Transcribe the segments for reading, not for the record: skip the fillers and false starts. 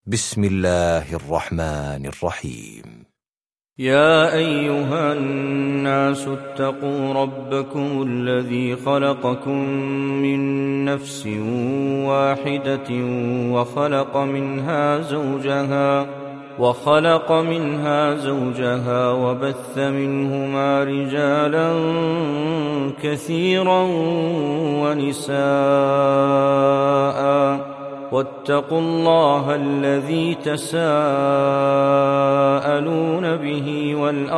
بسم الله الرحمن الرحيم. يا أيها الناس اتقوا ربكم الذي خلقكم من نفس واحدة وخلق منها زوجها وبث منهما رجالا كثيرا ونساء واتقوا الله الذي تساءلون به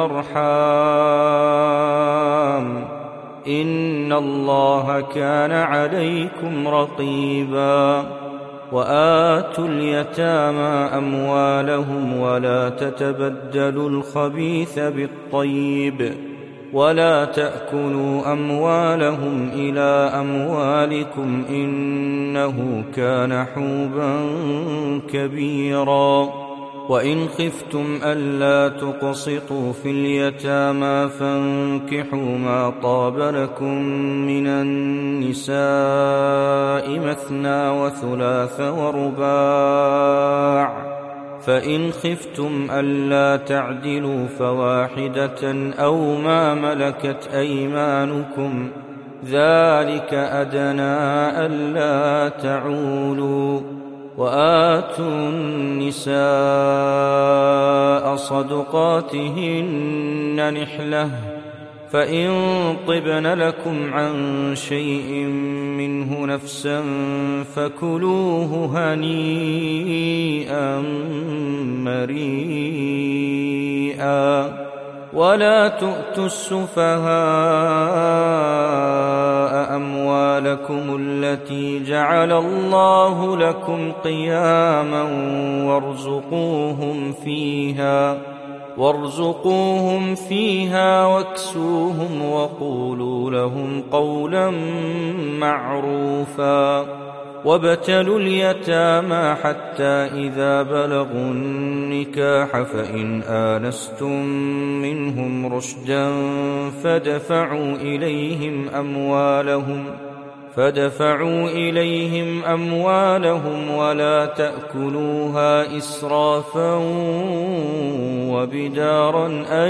والأرحام إن الله كان عليكم رقيبا. وآتوا اليتامى أموالهم ولا تتبدلوا الخبيث بالطيب ولا تأكلوا أموالهم إلى أموالكم إنه كان حوبا كبيرا. وإن خفتم ألا تقسطوا في اليتامى فانكحوا ما طاب لكم من النساء مثنى وثلاث ورباع، فإن خفتم ألا تعدلوا فواحدة أو ما ملكت أيمانكم ذلك أدنى ألا تعولوا. وآتوا النساء صدقاتهن نحلة فإن طبن لكم عن شيء منه نفسا فكلوه هنيئا مريئا. ولا تؤتوا السفهاء أموالكم التي جعل الله لكم قياما وارزقوهم فيها واكسوهم وقولوا لهم قولا معروفا. وابتلوا اليتامى حتى إذا بلغوا النكاح فإن آنستم منهم رشدا فادفعوا إليهم أموالهم ولا تأكلوها إسرافا وبدارا أن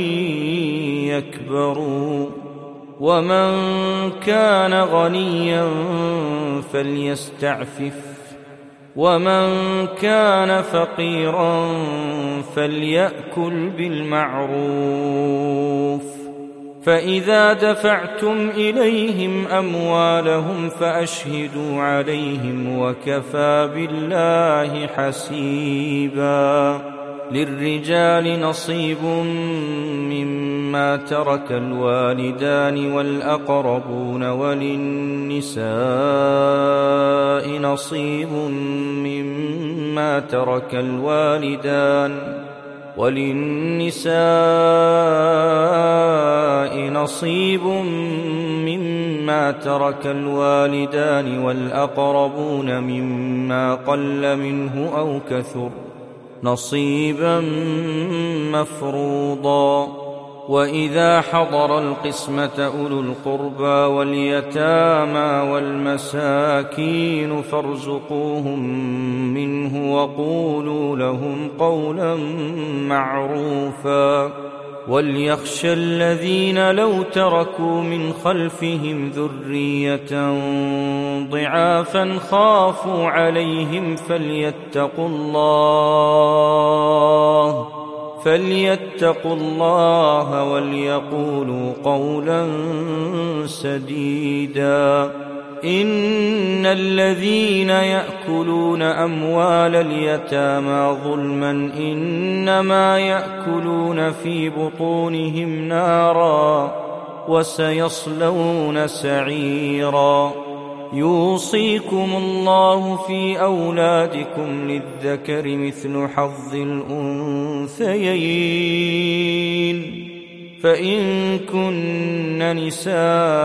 يكبروا. ومن كان غنيا فليستعفف ومن كان فقيرا فليأكل بالمعروف. فإذا دفعتم إليهم أموالهم فأشهدوا عليهم وكفى بالله حسيبا. للرجال نصيب مما ترك الوالدان والأقربون وللنساء نصيب مما ترك الوالدان والأقربون مما قل منه أو كثر نصيبا مفروضا. وإذا حضر القسمة أولو القربى واليتامى والمساكين فارزقوهم منه وقولوا لهم قولا معروفا. وليخشى الذين لو تركوا من خلفهم ذرية ضعافا خافوا عليهم فليتقوا الله وليقولوا قولا سديدا. إن الذين يأكلون أموال اليتامى ظلما إنما يأكلون في بطونهم نارا وسيصلون سعيرا. يوصيكم الله في أولادكم للذكر مثل حظ الأنثيين فإن كن نساء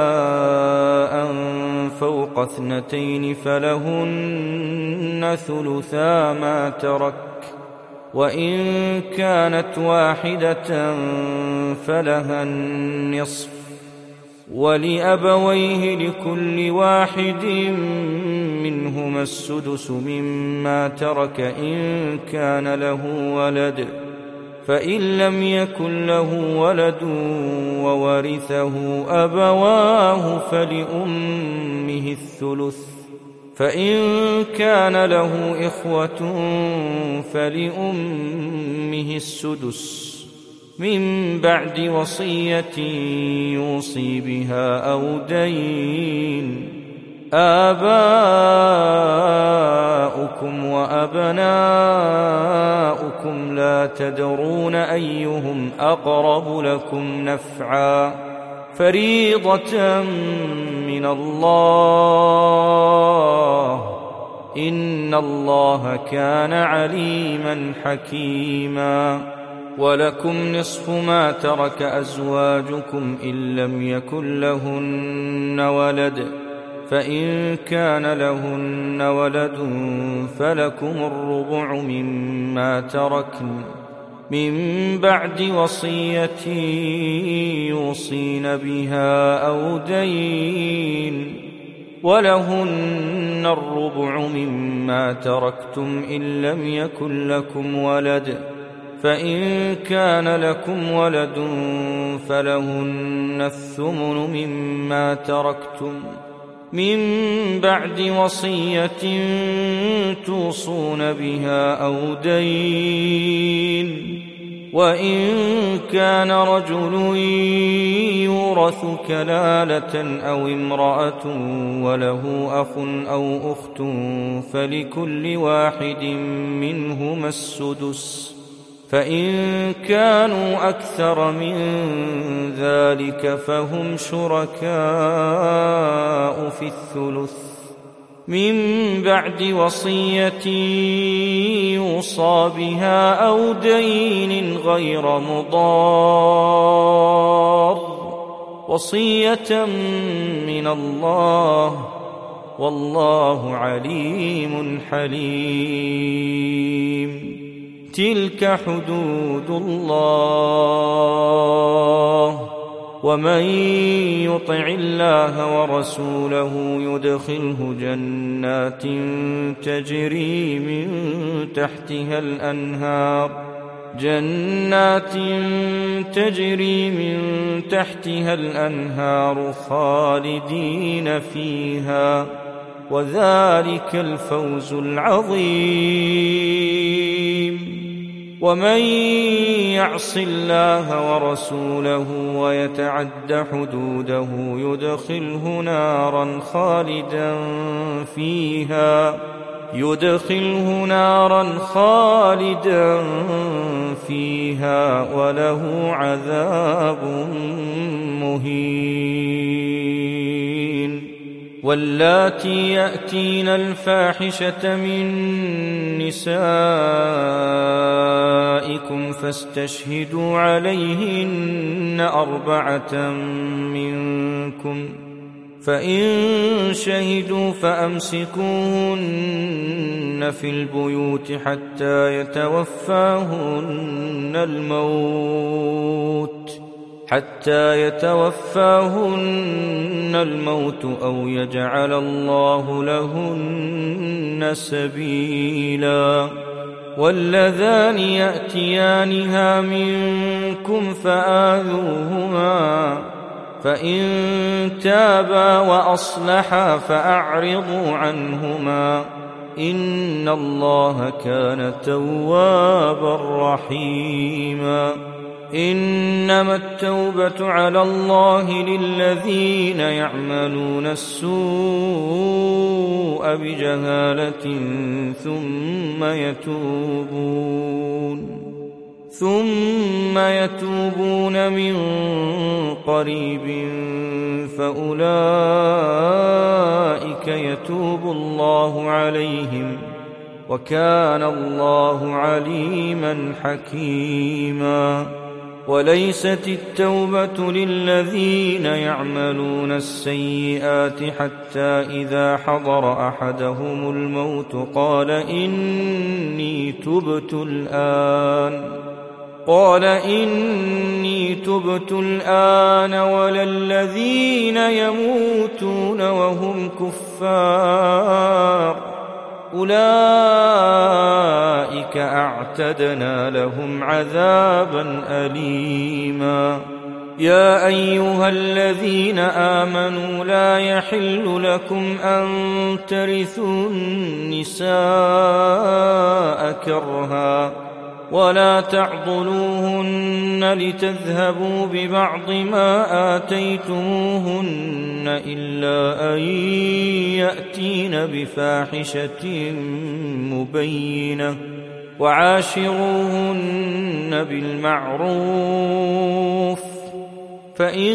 فوق 2 فلهن ثلثا ما ترك وإن كانت واحدة فلها النصف ولأبويه لكل واحد منهما السدس مما ترك إن كان له ولد، فإن لم يكن له ولد وورثه أبواه فلأمه الثلث، فإن كان له إخوة فلأمه السدس من بعد وصية يوصي بها أو دين. آباؤكم وأبناؤكم لا تدرون أيهم أقرب لكم نفعا، فريضة من الله، إن الله كان عليما حكيما. ولكم نصف ما ترك أزواجكم إن لم يكن لهن ولد، فإن كان لهن ولد فلكم الربع مما تركن من بعد وصية يوصين بها أو دين، ولهن الربع مما تركتم إن لم يكن لكم ولد، فإن كان لكم ولد فلهن الثمن مما تركتم من بعد وصية توصون بها أو دين. وإن كان رجل يورث كلالة أو امرأة وله أخ أو أخت فلكل واحد منهما السدس، فإن كانوا أكثر من ذلك فهم شركاء في الثلث من بعد وصية يوصى بها أو دين غير مضار، وصية من الله، والله عليم حليم. تلك حدود الله، ومن يطع الله ورسوله يدخله جنات تجري من تحتها الأنهار خالدين فيها، وذلك الفوز العظيم. ومن يعص الله ورسوله ويتعد حدوده يدخله نارا خالدا فيها وله عذاب مهين. واللاتي يأتين الفاحشة من نسائكم فاستشهدوا عليهن 4 منكم، فإن شهدوا فأمسكوهن في البيوت حتى يتوفاهن الموت أو يجعل الله لهن سبيلا. واللذان يأتيانها منكم فآذوهما، فإن تابا وأصلحا فأعرضوا عنهما، إن الله كان توابا رحيما. إنما التوبة على الله للذين يعملون السوء بجهالة ثم يتوبون من قريب فأولئك يتوب الله عليهم، وكان الله عليما حكيما. وليست التوبة للذين يعملون السيئات حتى إذا حضر أحدهم الموت قال إني تبت الآن قال إني تبت الآن ولا الذين يموتون وهم كفار أولئك أعتدنا لهم عذابا أليما يا أيها الذين آمنوا لا يحل لكم أن ترثوا النساء كرها ولا تعضلوهن لتذهبوا ببعض ما آتيتموهن إلا أن يأتين بفاحشة مبينة وعاشروهن بالمعروف فإن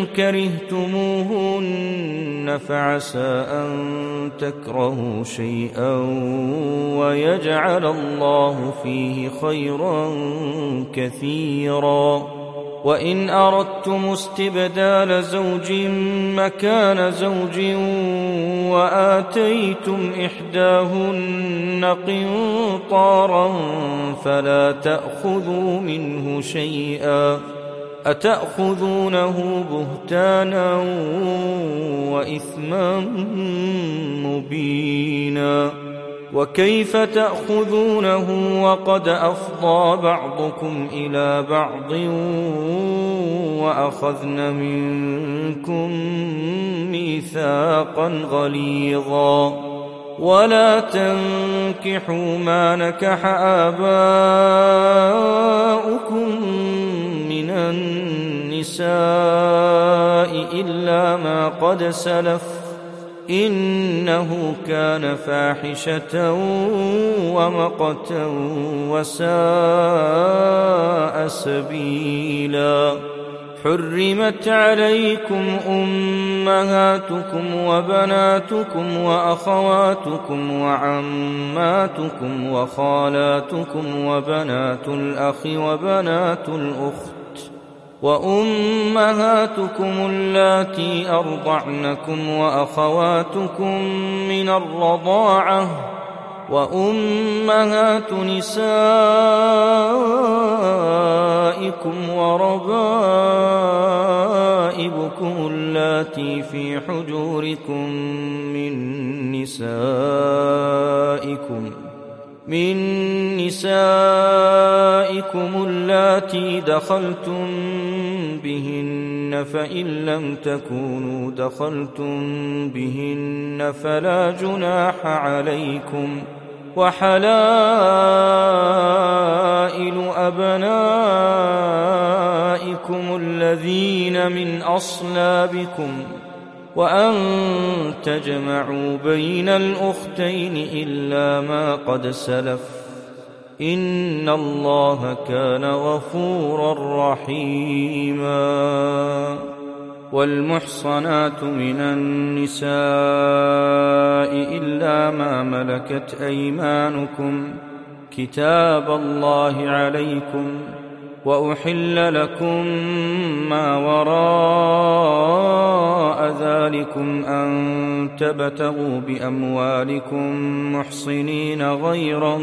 كرهتموهن فعسى أن تكرهوا شيئا ويجعل الله فيه خيرا كثيرا وإن أردتم استبدال زوج مكان زوج وآتيتم إحداهن قنطارا فلا تأخذوا منه شيئا أتأخذونه بهتانا وإثما مبينا وكيف تأخذونه وقد أفضى بعضكم إلى بعض وأخذن منكم ميثاقا غليظا ولا تنكحوا ما نكح آباؤكم من النساء إلا ما قد سلف إنه كان فاحشة ومقتا وساء سبيلا حرمت عليكم أمهاتكم وبناتكم وأخواتكم وعماتكم وخالاتكم وبنات الأخ وبنات الأخت وأمهاتكم اللاتي أرضعنكم وأخواتكم من الرضاعة وأمهات نسائكم وربائبكم اللاتي في حجوركم من نسائكم اللاتي دخلتم بهن فإن لم تكونوا دخلتم بهن فلا جناح عليكم وحلائل أبنائكم الذين من أصلابكم وأن تجمعوا بين الأختين إلا ما قد سلف إن الله كان غفورا رحيما والمحصنات من النساء إلا ما ملكت أيمانكم كتاب الله عليكم وأحل لكم ما وراء ذلكم أن تبتغوا بأموالكم محصنين غير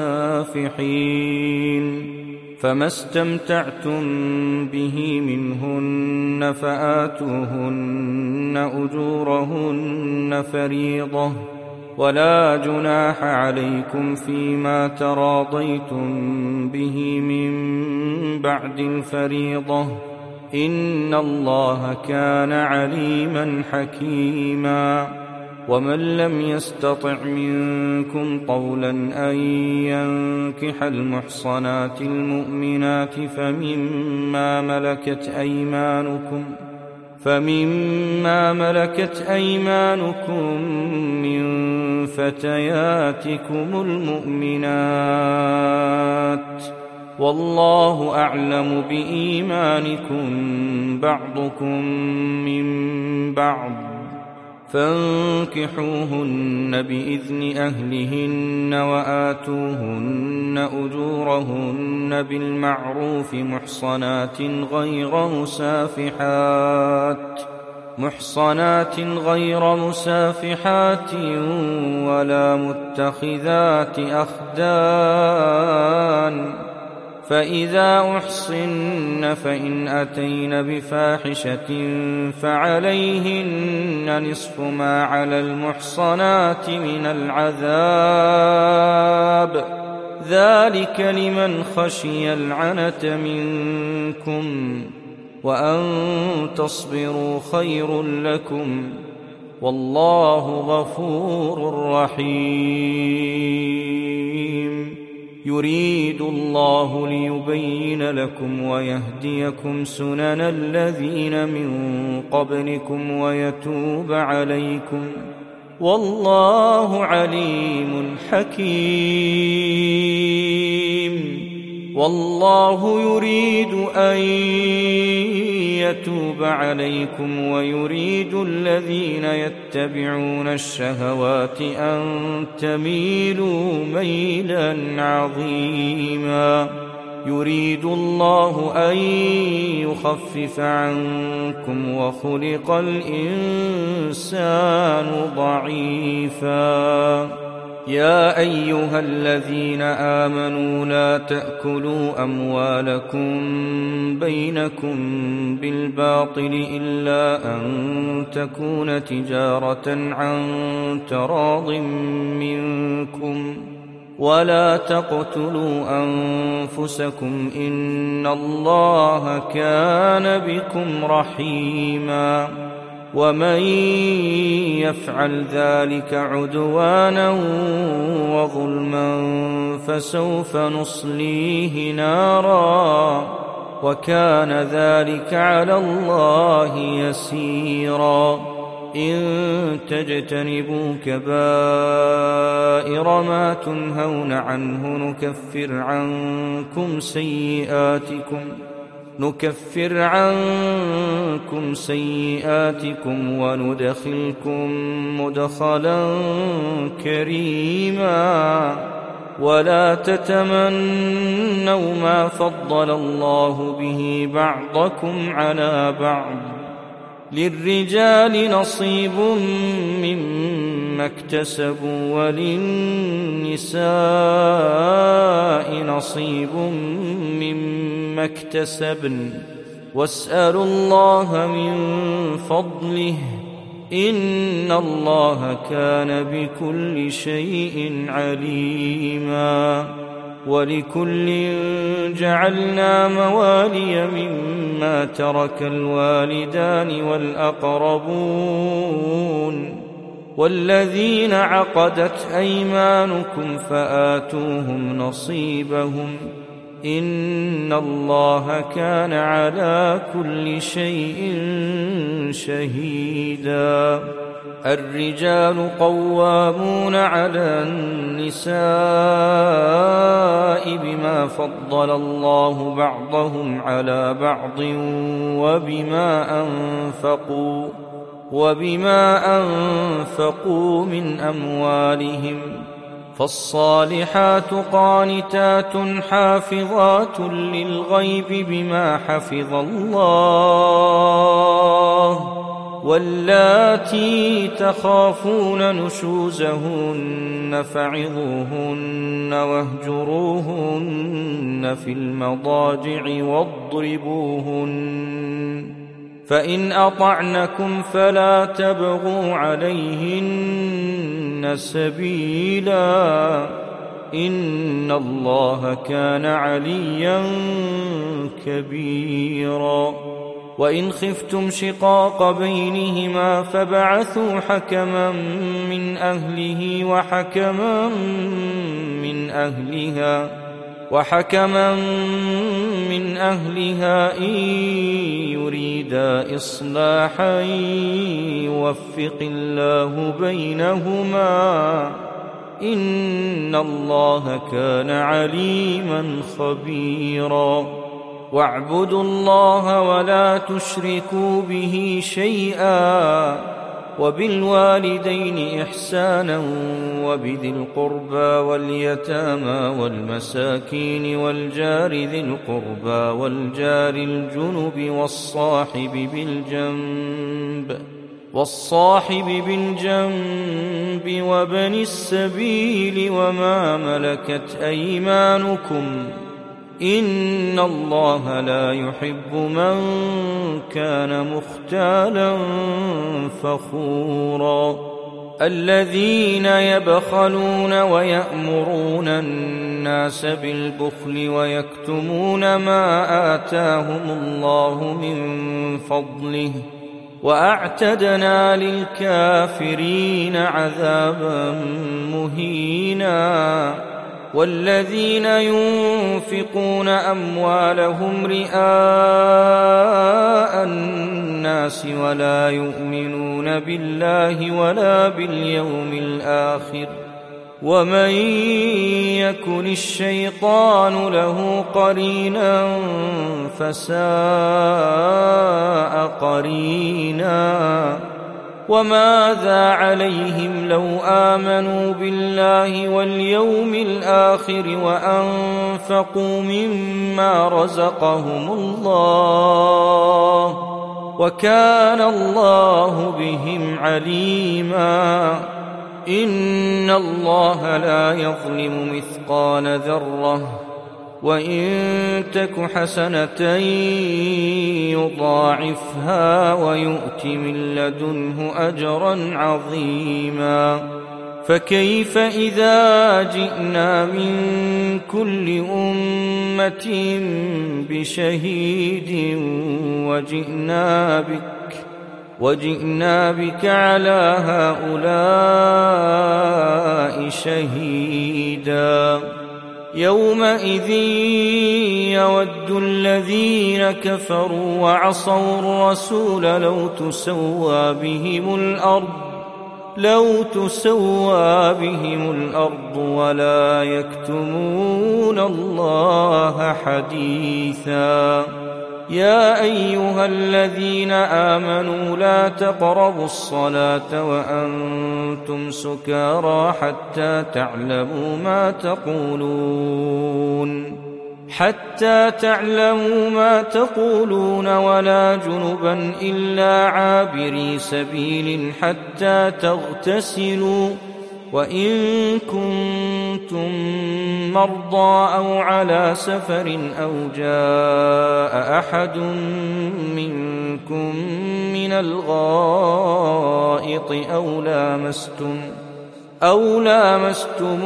مسافحين فما استمتعتم به منهن فآتوهن أجورهن فريضة ولا جناح عليكم فيما تراضيتم به من بعد الفريضة إن الله كان عليما حكيما ومن لم يستطع منكم طولا أن ينكح المحصنات المؤمنات فمما ملكت أيمانكم من فتياتكم المؤمنات والله أعلم بإيمانكم بعضكم من بعض فانكحوهن بإذن أهلهن وآتوهن أجورهن بالمعروف محصنات غير مسافحات ولا متخذات أخدان فإذا أحصن فإن أتين بفاحشة فعليهن نصف ما على المحصنات من العذاب، ذلك لمن خشي العنة منكم، وأن تصبروا خير لكم، والله غفور رحيم. يريد الله ليبين لكم ويهديكم سنن الذين من قبلكم ويتوب عليكم، والله عليم حكيم. والله يريد أن يتوب عليكم ويريد الذين يتبعون الشهوات أن تميلوا ميلا عظيما. يريد الله أن يخفف عنكم وخلق الإنسان ضعيفا. يا أيها الذين آمنوا لا تأكلوا أموالكم بينكم بالباطل إلا أن تكون تجارة عن تراض منكم، ولا تقتلوا أنفسكم إن الله كان بكم رحيما. ومن يفعل ذلك عدوانا وظلما فسوف نصليه نارا، وكان ذلك على الله يسيرا. إن تجتنبوا كبائر ما تنهون عنه نكفر عنكم سيئاتكم وندخلكم مدخلا كريما. ولا تتمنوا ما فضل الله به بعضكم على بعض، للرجال نصيب مما اكتسبوا وللنساء نصيب مما اكتسبن، واسألوا الله من فضله إن الله كان بكل شيء عليما. ولكل جعلنا موالي مما ترك الوالدان والأقربون والذين عقدت أيمانكم فآتوهم نصيبهم إن الله كان على كل شيء شهيدا. الرجال قوامون على النساء بما فضل الله بعضهم على بعض وبما أنفقوا من أموالهم، فالصالحات قانتات حافظات للغيب بما حفظ الله، واللاتي تخافون نشوزهن فعظوهن واهجروهن في المضاجع واضربوهن، فإن أطعنكم فلا تبغوا عليهن سبيلا إن الله كان عليا كبيرا. وإن خفتم شقاق بينهما فبعثوا حكما من أهله وحكما من أهلها إن يريدا إصلاحا يوفق الله بينهما إن الله كان عليما خبيرا. واعبدوا الله ولا تشركوا به شيئا وبالوالدين إحسانا وبذي القربى واليتامى والمساكين والجار ذي القربى والجار الجنب والصاحب بالجنب وابن السبيل وما ملكت أيمانكم إن الله لا يحب من كان مختالا فخورا الذين يبخلون ويأمرون الناس بالبخل ويكتمون ما آتاهم الله من فضله وأعتدنا للكافرين عذابا مهينا والذين ينفقون أموالهم رئاء الناس ولا يؤمنون بالله ولا باليوم الآخر ومن يكن الشيطان له قرينا فساء قرينا وماذا عليهم لو آمنوا بالله واليوم الآخر وأنفقوا مما رزقهم الله وكان الله بهم عليما إن الله لا يظلم مثقال ذرة وإن تك حسنة يضاعفها ويؤت من لدنه أجرا عظيما فكيف إذا جئنا من كل أمة بشهيد وجئنا بك على هؤلاء شهيدا يومئذ يود الذين كفروا وعصوا الرسول لو تسوى بهم الأرض ولا يكتمون الله حديثا يا أيها الذين آمنوا لا تقربوا الصلاة وأنتم سكارى حتى تعلموا ما تقولون ولا جنبا إلا عابري سبيل حتى تغتسلوا وإن كنتم مرضى أو على سفر أو جاء أحد منكم من الغائط أو لامستم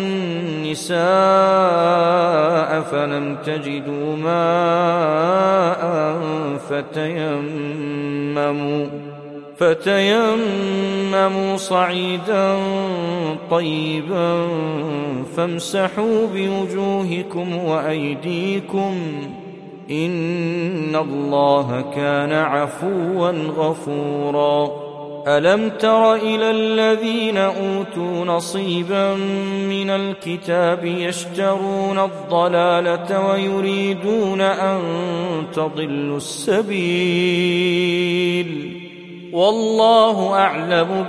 النساء فلم تجدوا ماء فتيمموا صعيدا طيبا فامسحوا بوجوهكم وأيديكم إن الله كان عفوا غفورا ألم تر إلى الذين أوتوا نصيبا من الكتاب يشترون الضلالة ويريدون أن تضلوا السبيل والله أعلم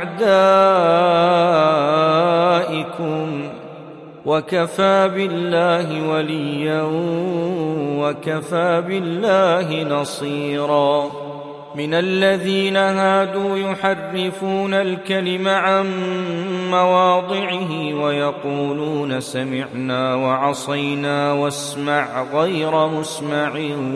بأعدائكم وكفى بالله وليا وكفى بالله نصيرا من الذين هادوا يحرفون الكلم عن مواضعه ويقولون سمعنا وعصينا واسمع غير مسمع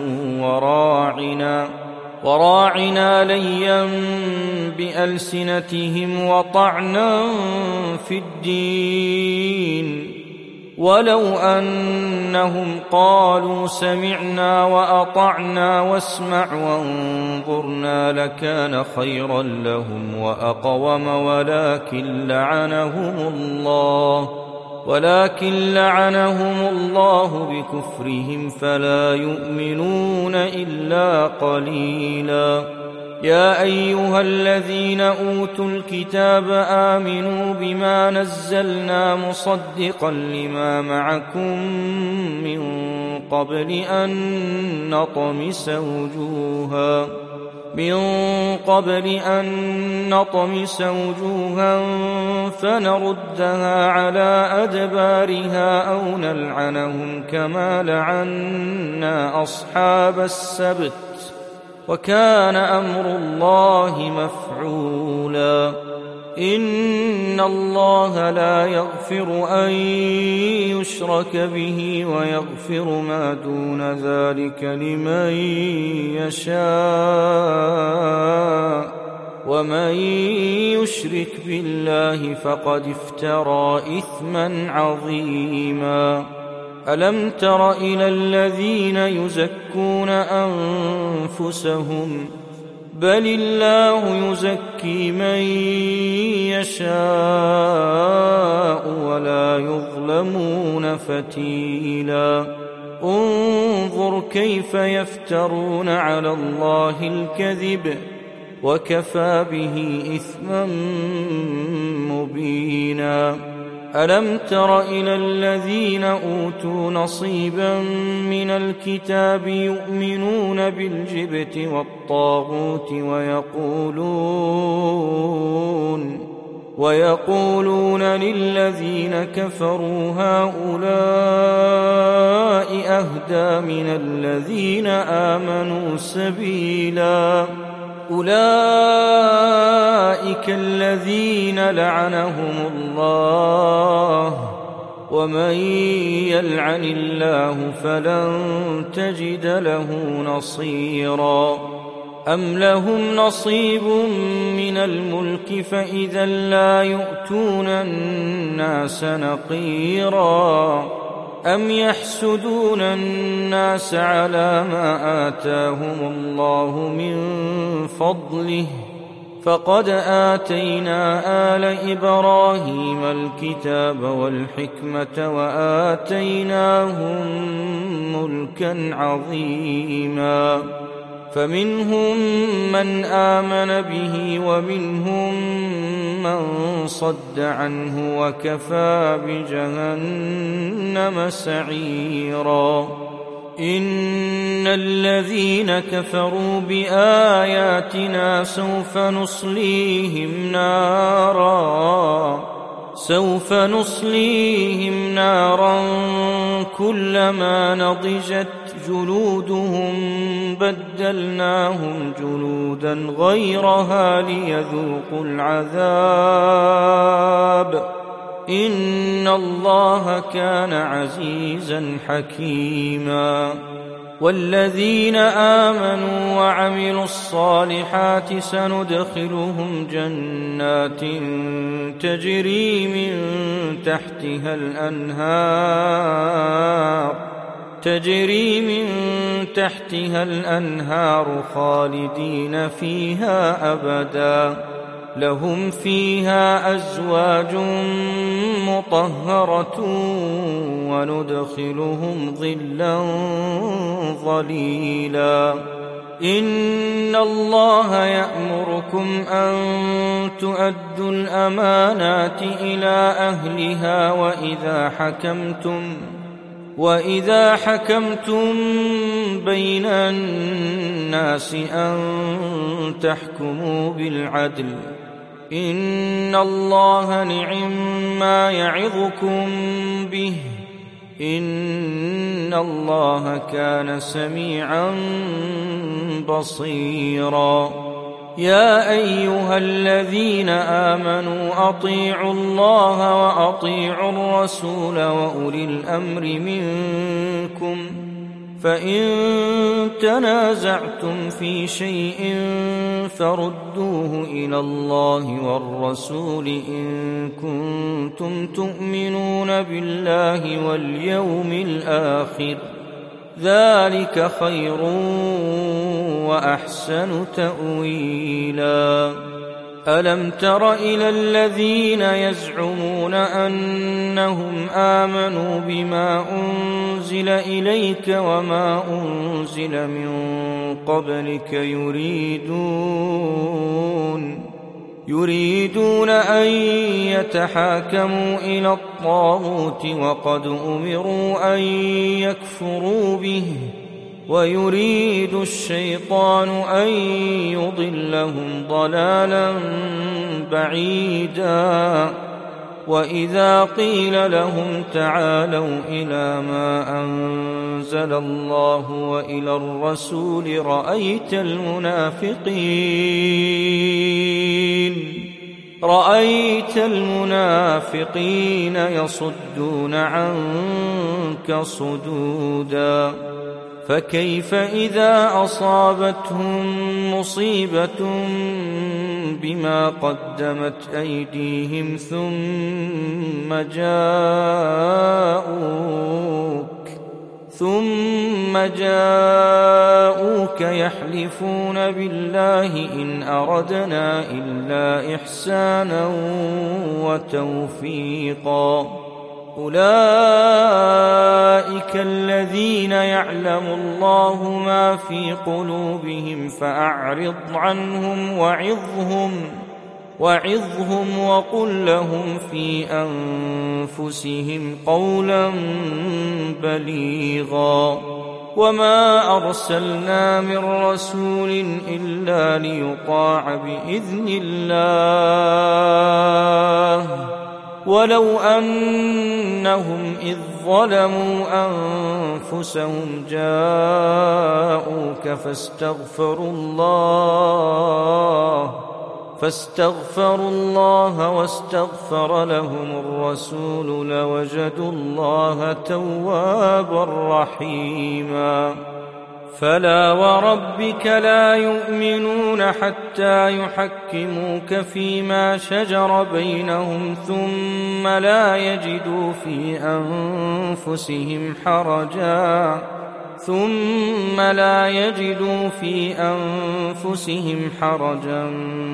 وراعنا ليا بألسنتهم وطعنا في الدين ولو أنهم قالوا سمعنا وأطعنا واسمع وانظرنا لكان خيرا لهم وأقوم ولكن لعنهم الله بكفرهم فلا يؤمنون إلا قليلا يا أيها الذين أوتوا الكتاب آمنوا بما نزلنا مصدقا لما معكم من قبل أن نطمس وجوها فنردها على أدبارها أو نلعنهم كما لعنا أصحاب السبت وكان أمر الله مفعولا إن الله لا يغفر أن يشرك به ويغفر ما دون ذلك لمن يشاء ومن يشرك بالله فقد افترى إثما عظيما ألم تر إلى الذين يزكون أنفسهم بل الله يزكي من يشاء ولا يظلمون فتيلا انظر كيف يفترون على الله الكذب وكفى به إثما مبينا ألم تر إلى الذين أوتوا نصيبا من الكتاب يؤمنون بالجبت والطاغوت ويقولون للذين كفروا هؤلاء أهدى من الذين آمنوا سبيلا أولئك الذين لعنهم الله ومن يلعن الله فلن تجد له نصيرا أم لهم نصيب من الملك فإذا لا يؤتون الناس نقيرا أم يحسدون الناس على ما آتاهم الله من فضله فقد آتينا آل إبراهيم الكتاب والحكمة وآتيناهم ملكا عظيما فمنهم من آمن به ومنهم من صد عنه وكفى بجهنم سعيرا إن الذين كفروا بآياتنا سوف نصليهم نارا كلما نضجت جلودهم بدلناهم جلودا غيرها ليذوقوا العذاب إن الله كان عزيزا حكيما والذين آمنوا وعملوا الصالحات سندخلهم جنات تجري من تحتها الأنهار خالدين فيها أبدا لهم فيها أزواج مطهرة وندخلهم ظلا ظليلا إن الله يأمركم أن تؤدوا الأمانات إلى أهلها وإذا حكمتم بين الناس أن تحكموا بالعدل إن الله نعما يعظكم به إن الله كان سميعا بصيرا يا أيها الذين آمنوا أطيعوا الله وأطيعوا الرسول وأولي الأمر منكم فإن تنازعتم في شيء فردوه إلى الله والرسول إن كنتم تؤمنون بالله واليوم الآخر ذلك خير وأحسن تأويلا ألم تر إلى الذين يزعمون أنهم آمنوا بما أنزل إليك وما أنزل من قبلك يريدون أن يتحاكموا إلى الطاغوت وقد أمروا أن يكفروا به ويريد الشيطان أن يضلهم ضلالا بعيدا وإذا قيل لهم تعالوا إلى ما أنزل الله وإلى الرسول رأيت المنافقين يصدون عنك صدودا فكيف إذا أصابتهم مصيبة بما قدمت أيديهم ثم جاءوك يحلفون بالله إن أردنا إلا إحسانا وتوفيقا أولئك الذين يعلم الله ما في قلوبهم فأعرض عنهم وعظهم وقل لهم في أنفسهم قولا بليغا وما أرسلنا من رسول إلا ليطاع بإذن الله ولو أنهم إذ ظلموا أنفسهم جاءوك فاستغفروا الله واستغفر لهم الرسول لوجدوا الله توابا رحيما فلا وربك لا يؤمنون حتى يحكموك فيما شجر بينهم ثم لا يجدوا في أنفسهم حرجا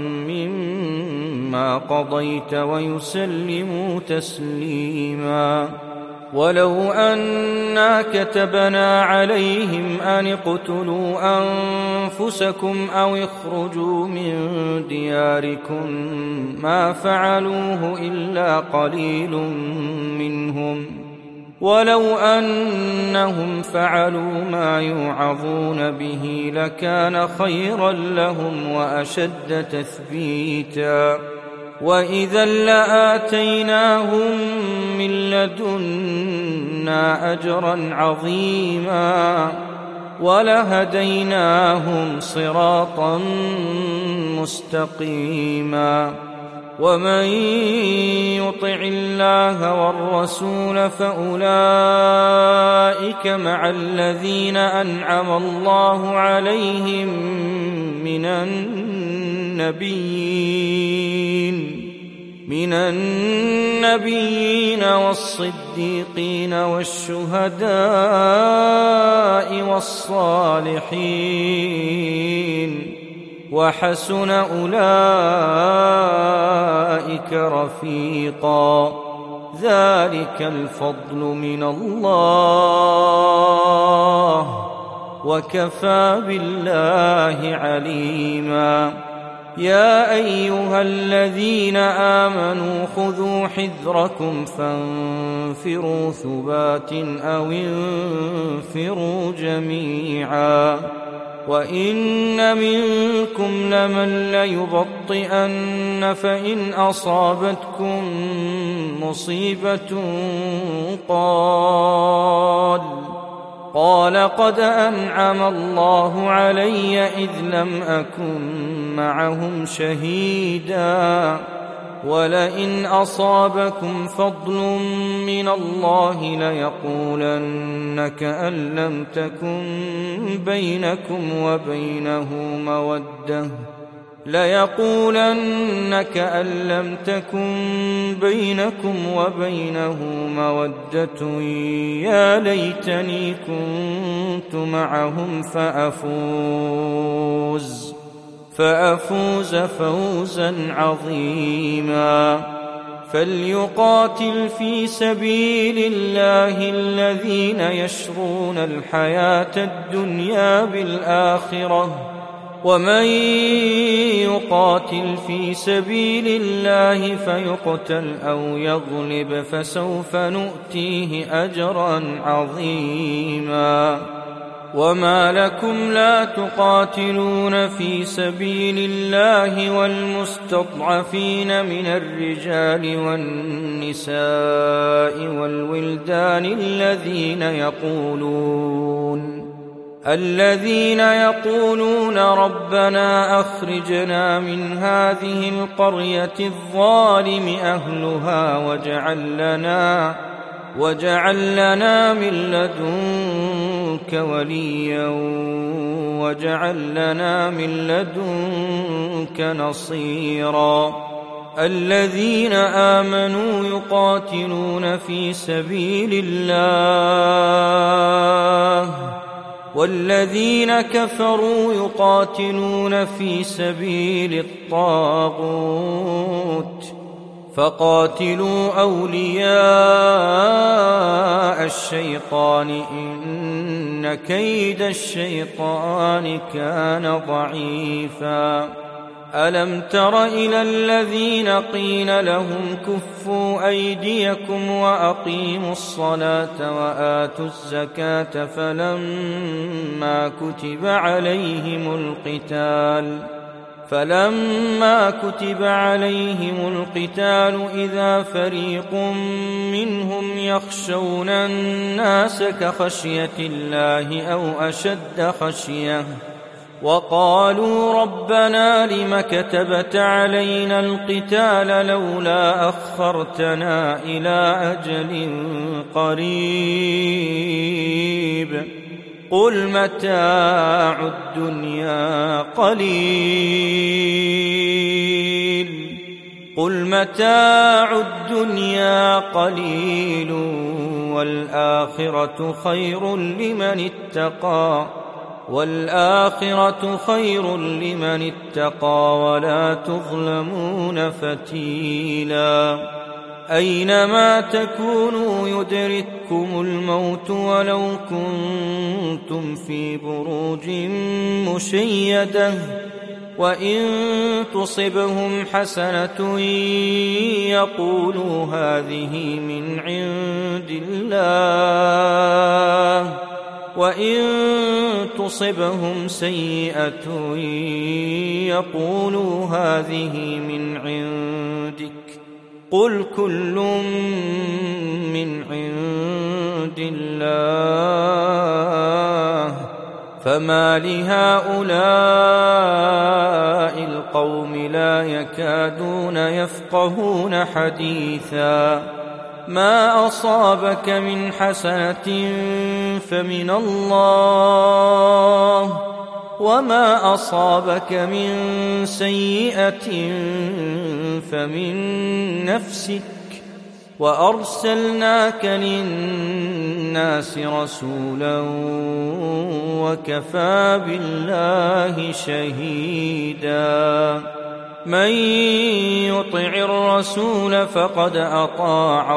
مما قضيت ويسلموا تسليما ولو أنا كتبنا عليهم أن اقتلوا أنفسكم أو اخرجوا من دياركم ما فعلوه إلا قليل منهم ولو أنهم فعلوا ما يوعظون به لكان خيرا لهم وأشد تثبيتا وإذا لآتيناهم من لدنا أجرا عظيما ولهديناهم صراطا مستقيما ومن يطع الله والرسول فأولئك مع الذين أنعم الله عليهم من النبيين والصديقين والشهداء والصالحين وحسن أولئك رفيقا ذلك الفضل من الله وكفى بالله عليما يا أيها الذين آمنوا خذوا حذركم فانفروا ثبات أو انفروا جميعا وإن منكم لمن ليبطئن فإن أصابتكم مصيبة قال قد أنعم الله علي إذ لم أكن معهم شهيدا ولئن أصابكم فضل من الله ليقولن كأن لم تكن بينكم وبينه مودة يا ليتني كنت معهم فأفوز فوزا عظيما فليقاتل في سبيل الله الذين يشرون الحياة الدنيا بالآخرة ومن يقاتل في سبيل الله فيقتل أو يغلب فسوف نؤتيه أجرا عظيما وما لكم لا تقاتلون في سبيل الله والمستضعفين من الرجال والنساء الذين يقولون ربنا أخرجنا من هذه القرية الظالم أهلها واجعل لنا من لدنك وليا واجعل لنا من لدنك نصيرا الذين آمنوا يقاتلون في سبيل الله والذين كفروا يقاتلون في سبيل الطاغوت فقاتلوا أولياء الشيطان إن كيد الشيطان كان ضعيفا ألم تر إلى الذين قيل لهم كفوا أيديكم وأقيموا الصلاة وآتوا الزكاة فلما كتب عليهم القتال إذا فريق منهم يخشون الناس كخشية الله أو أشد خشية وقالوا ربنا لم كتبت علينا القتال لولا أخرتنا إلى أجل قريب قل متاع الدنيا قليل والآخرة خير لمن اتقى ولا تظلمون فتيلا أينما تكونوا يدرككم الموت ولو كنتم في بروج مشيدة وإن تصبهم حسنة يقولوا هذه من عند الله وإن تصبهم سيئة يقولوا هذه من عندك قل كل من عند الله فما لهؤلاء القوم لا يكادون يفقهون حديثا ما أصابك من حسنة فمن الله وما أصابك من سيئة فمن نفسك وأرسلناك للناس رسولا وكفى بالله شهيدا من يطع الرسول فقد أطاع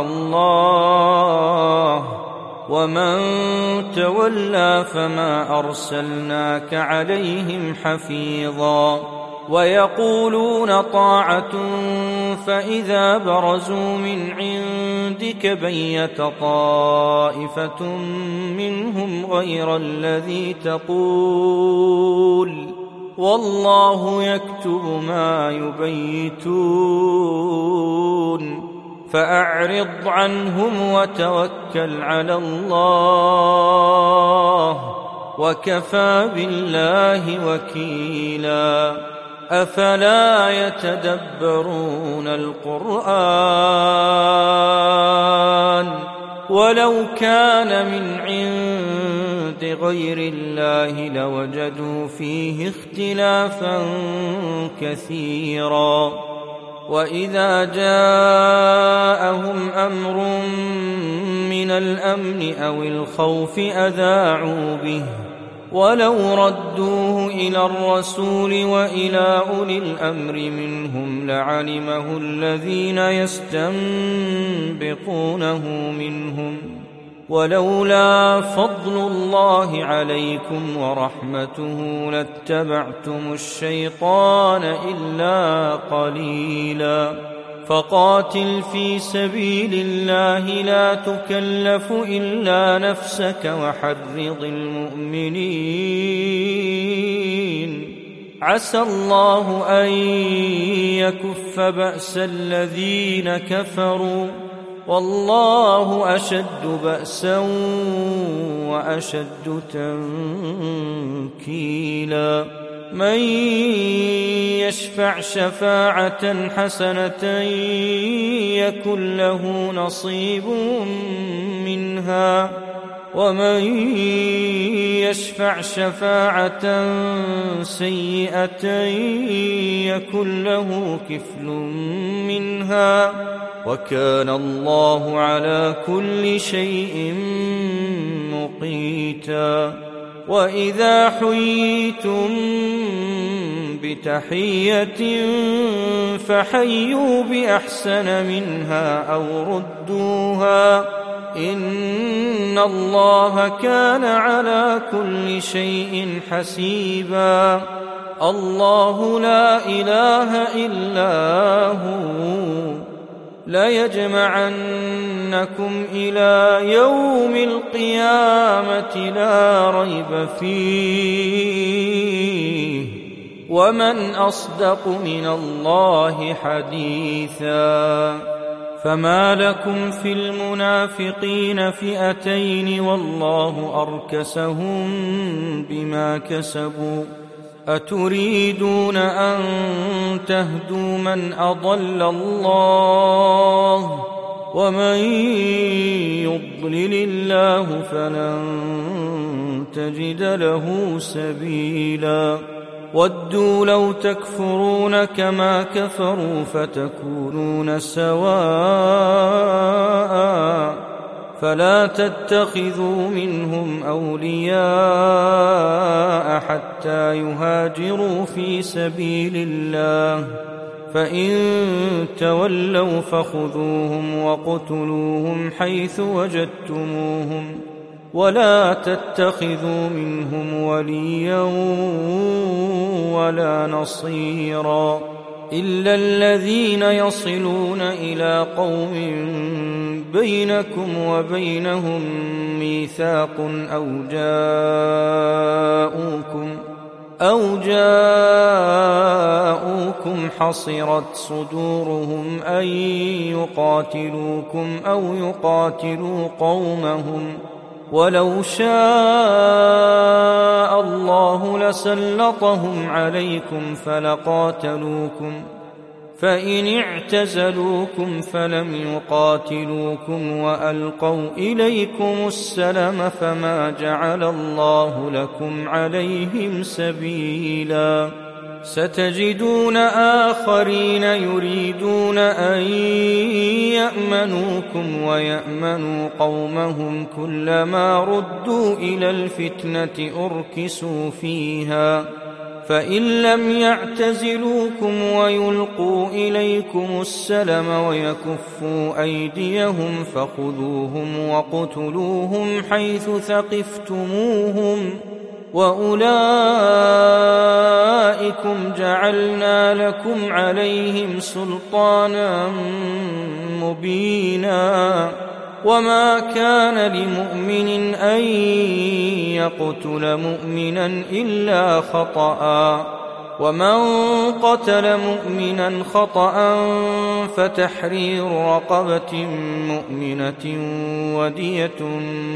الله ومن تولى فما أرسلناك عليهم حفيظا ويقولون طاعة فإذا برزوا من عندك بيت طائفة منهم غير الذي تقول والله يكتب ما يبيتون فأعرض عنهم وتوكل على الله وكفى بالله وكيلا أفلا يتدبرون القرآن ولو كان من عند غير الله لوجدوا فيه اختلافا كثيرا وإذا جاءهم أمر من الأمن أو الخوف أذاعوا به ولو ردوه إلى الرسول وإلى أولي الأمر منهم لعلمه الذين يستنبطونه منهم ولولا فضل الله عليكم ورحمته لاتبعتم الشيطان إلا قليلا فقاتل في سبيل الله لا تكلف إلا نفسك وحرض المؤمنين عسى الله أن يكف بأس الذين كفروا والله أشد بأسا وأشد تنكيلا من يشفع شفاعة حسنة يكن له نصيب منها ومن يشفع شفاعة سيئة يكن له كفل منها وكان الله على كل شيء مقيتا وإذا حييتم بتحية فحيوا بأحسن منها أو ردوها إن الله كان على كل شيء حسيبا الله لا إله إلا هو ليجمعنكم إلى يوم القيامة لا ريب فيه ومن أصدق من الله حديثا فما لكم في المنافقين فئتين والله أركسهم بما كسبوا أتريدون أن تهدوا من أضل الله ومن يضلل الله فلن تجد له سبيلا ودوا لو تكفرون كما كفروا فتكونون سواء فلا تتخذوا منهم أولياء حتى يهاجروا في سبيل الله فإن تولوا فخذوهم وقتلوهم حيث وجدتموهم ولا تتخذوا منهم وليا ولا نصيرا إلا الذين يصلون إلى قوم بينكم وبينهم ميثاق أو جاءوكم حصرت صدورهم أن يقاتلوكم أو يقاتلوا قومهم ولو شاء الله لسلطهم عليكم فلقاتلوكم فإن اعتزلوكم فلم يقاتلوكم وألقوا إليكم السلم فما جعل الله لكم عليهم سبيلا ستجدون آخرين يريدون أن يأمنوكم ويأمنوا قومهم كلما ردوا إلى الفتنة أركسوا فيها فإن لم يعتزلوكم ويلقوا إليكم السلم ويكفوا أيديهم فخذوهم وقتلوهم حيث ثقفتموهم وأولئكم جعلنا لكم عليهم سلطانا مبينا وما كان لمؤمن أن يقتل مؤمنا إلا خطأ ومن قتل مؤمنا خطأ فتحرير رقبة مؤمنة ودية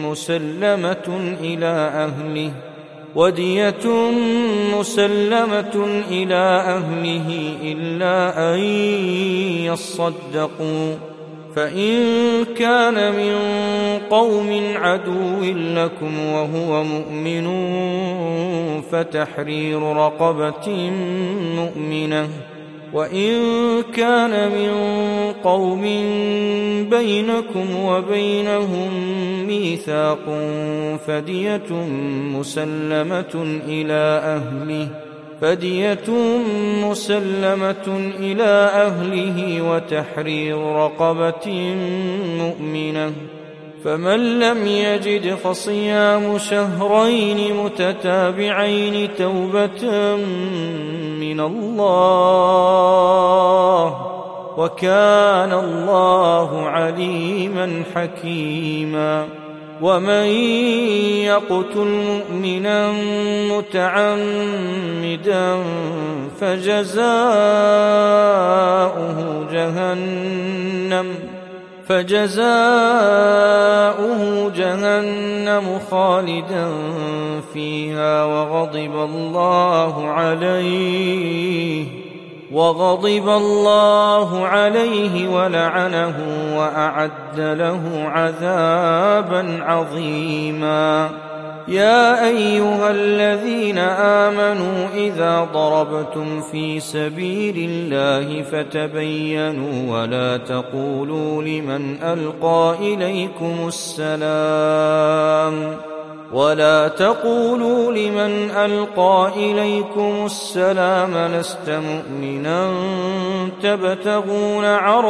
مسلمة إلى أهله إلا أن يصدقوا فإن كان من قوم عدو لكم وهو مؤمن فتحرير رقبة مؤمنة وإن كان من قوم بينكم وبينهم ميثاق فدية مسلمة إلى أهله وتحرير رقبة مؤمنة فمن لم يجد فصيام شهرين متتابعين توبة من الله وكان الله عليما حكيما ومن يقتل مؤمنا متعمدا فجزاؤه جهنم خالدا فيها وغضب الله عليه ولعنه وأعد له عذابا عظيما. يا أيها الذين آمنوا إذا ضربتم في سبيل الله فتبينوا ولا تقولوا لمن ألقى إليكم السلام لست مؤمنا تبتغون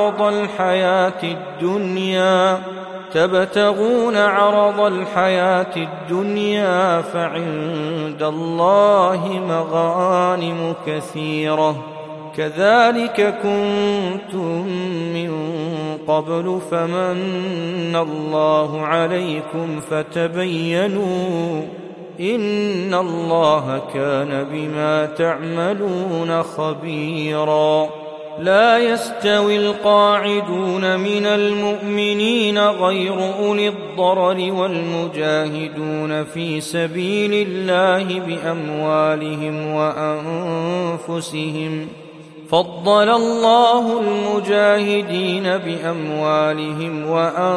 عرض الحياة الدنيا فعند الله مغانم كثيرة كذلك كنتم من قبل فمن الله عليكم فتبينوا إن الله كان بما تعملون خبيرا. لا يستوي القاعدون من المؤمنين غير أولي الضرر والمجاهدون في سبيل الله بأموالهم وأنفسهم. فضل الله المجاهدين بأموالهم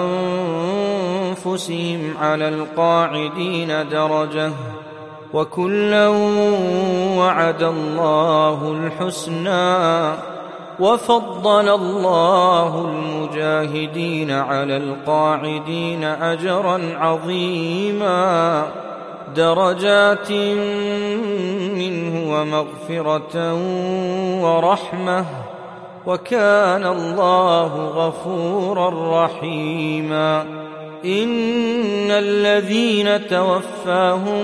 وأنفسهم على القاعدين درجة وكلا وعد الله الحسنى. وفضل الله المجاهدين على القاعدين أجرا عظيما درجات منه ومغفرة ورحمة وكان الله غفورا رحيما. إن الذين توفاهم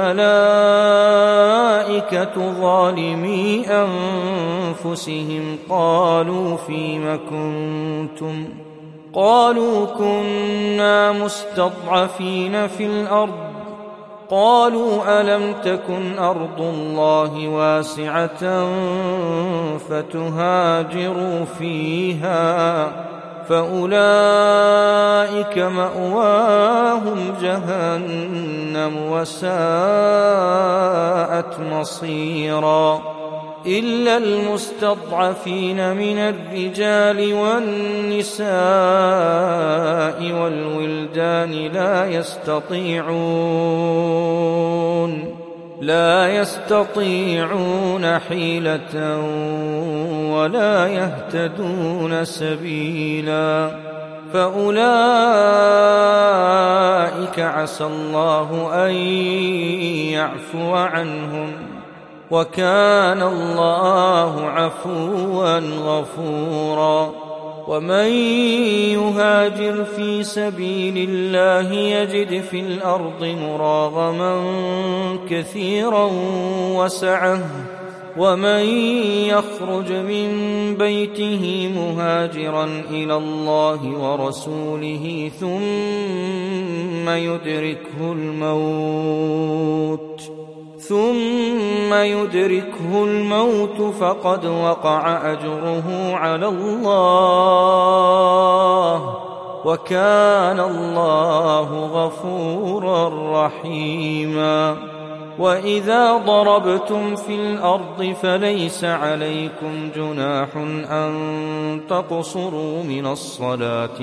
الملائكة ظالمي أنفسهم قالوا فيم كنتم قالوا كنا مستضعفين في الأرض قالوا ألم تكن أرض الله واسعة فتهاجروا فيها فأولئك مأواهم جهنم وساءت مصيرا. إلا المستضعفين من الرجال والنساء والولدان لا يستطيعون حيلة ولا يهتدون سبيلا فأولئك عسى الله أن يعفو عنهم وكان الله عفوا غفورا. ومن يهاجر في سبيل الله يجد في الأرض مراغما كثيرا وسعة ومن يخرج من بيته مهاجرا إلى الله ورسوله ثم يدركه الموت فقد وقع أجره على الله وكان الله غفورا رحيما. وإذا ضربتم في الأرض فليس عليكم جناح أن تقصروا من الصلاة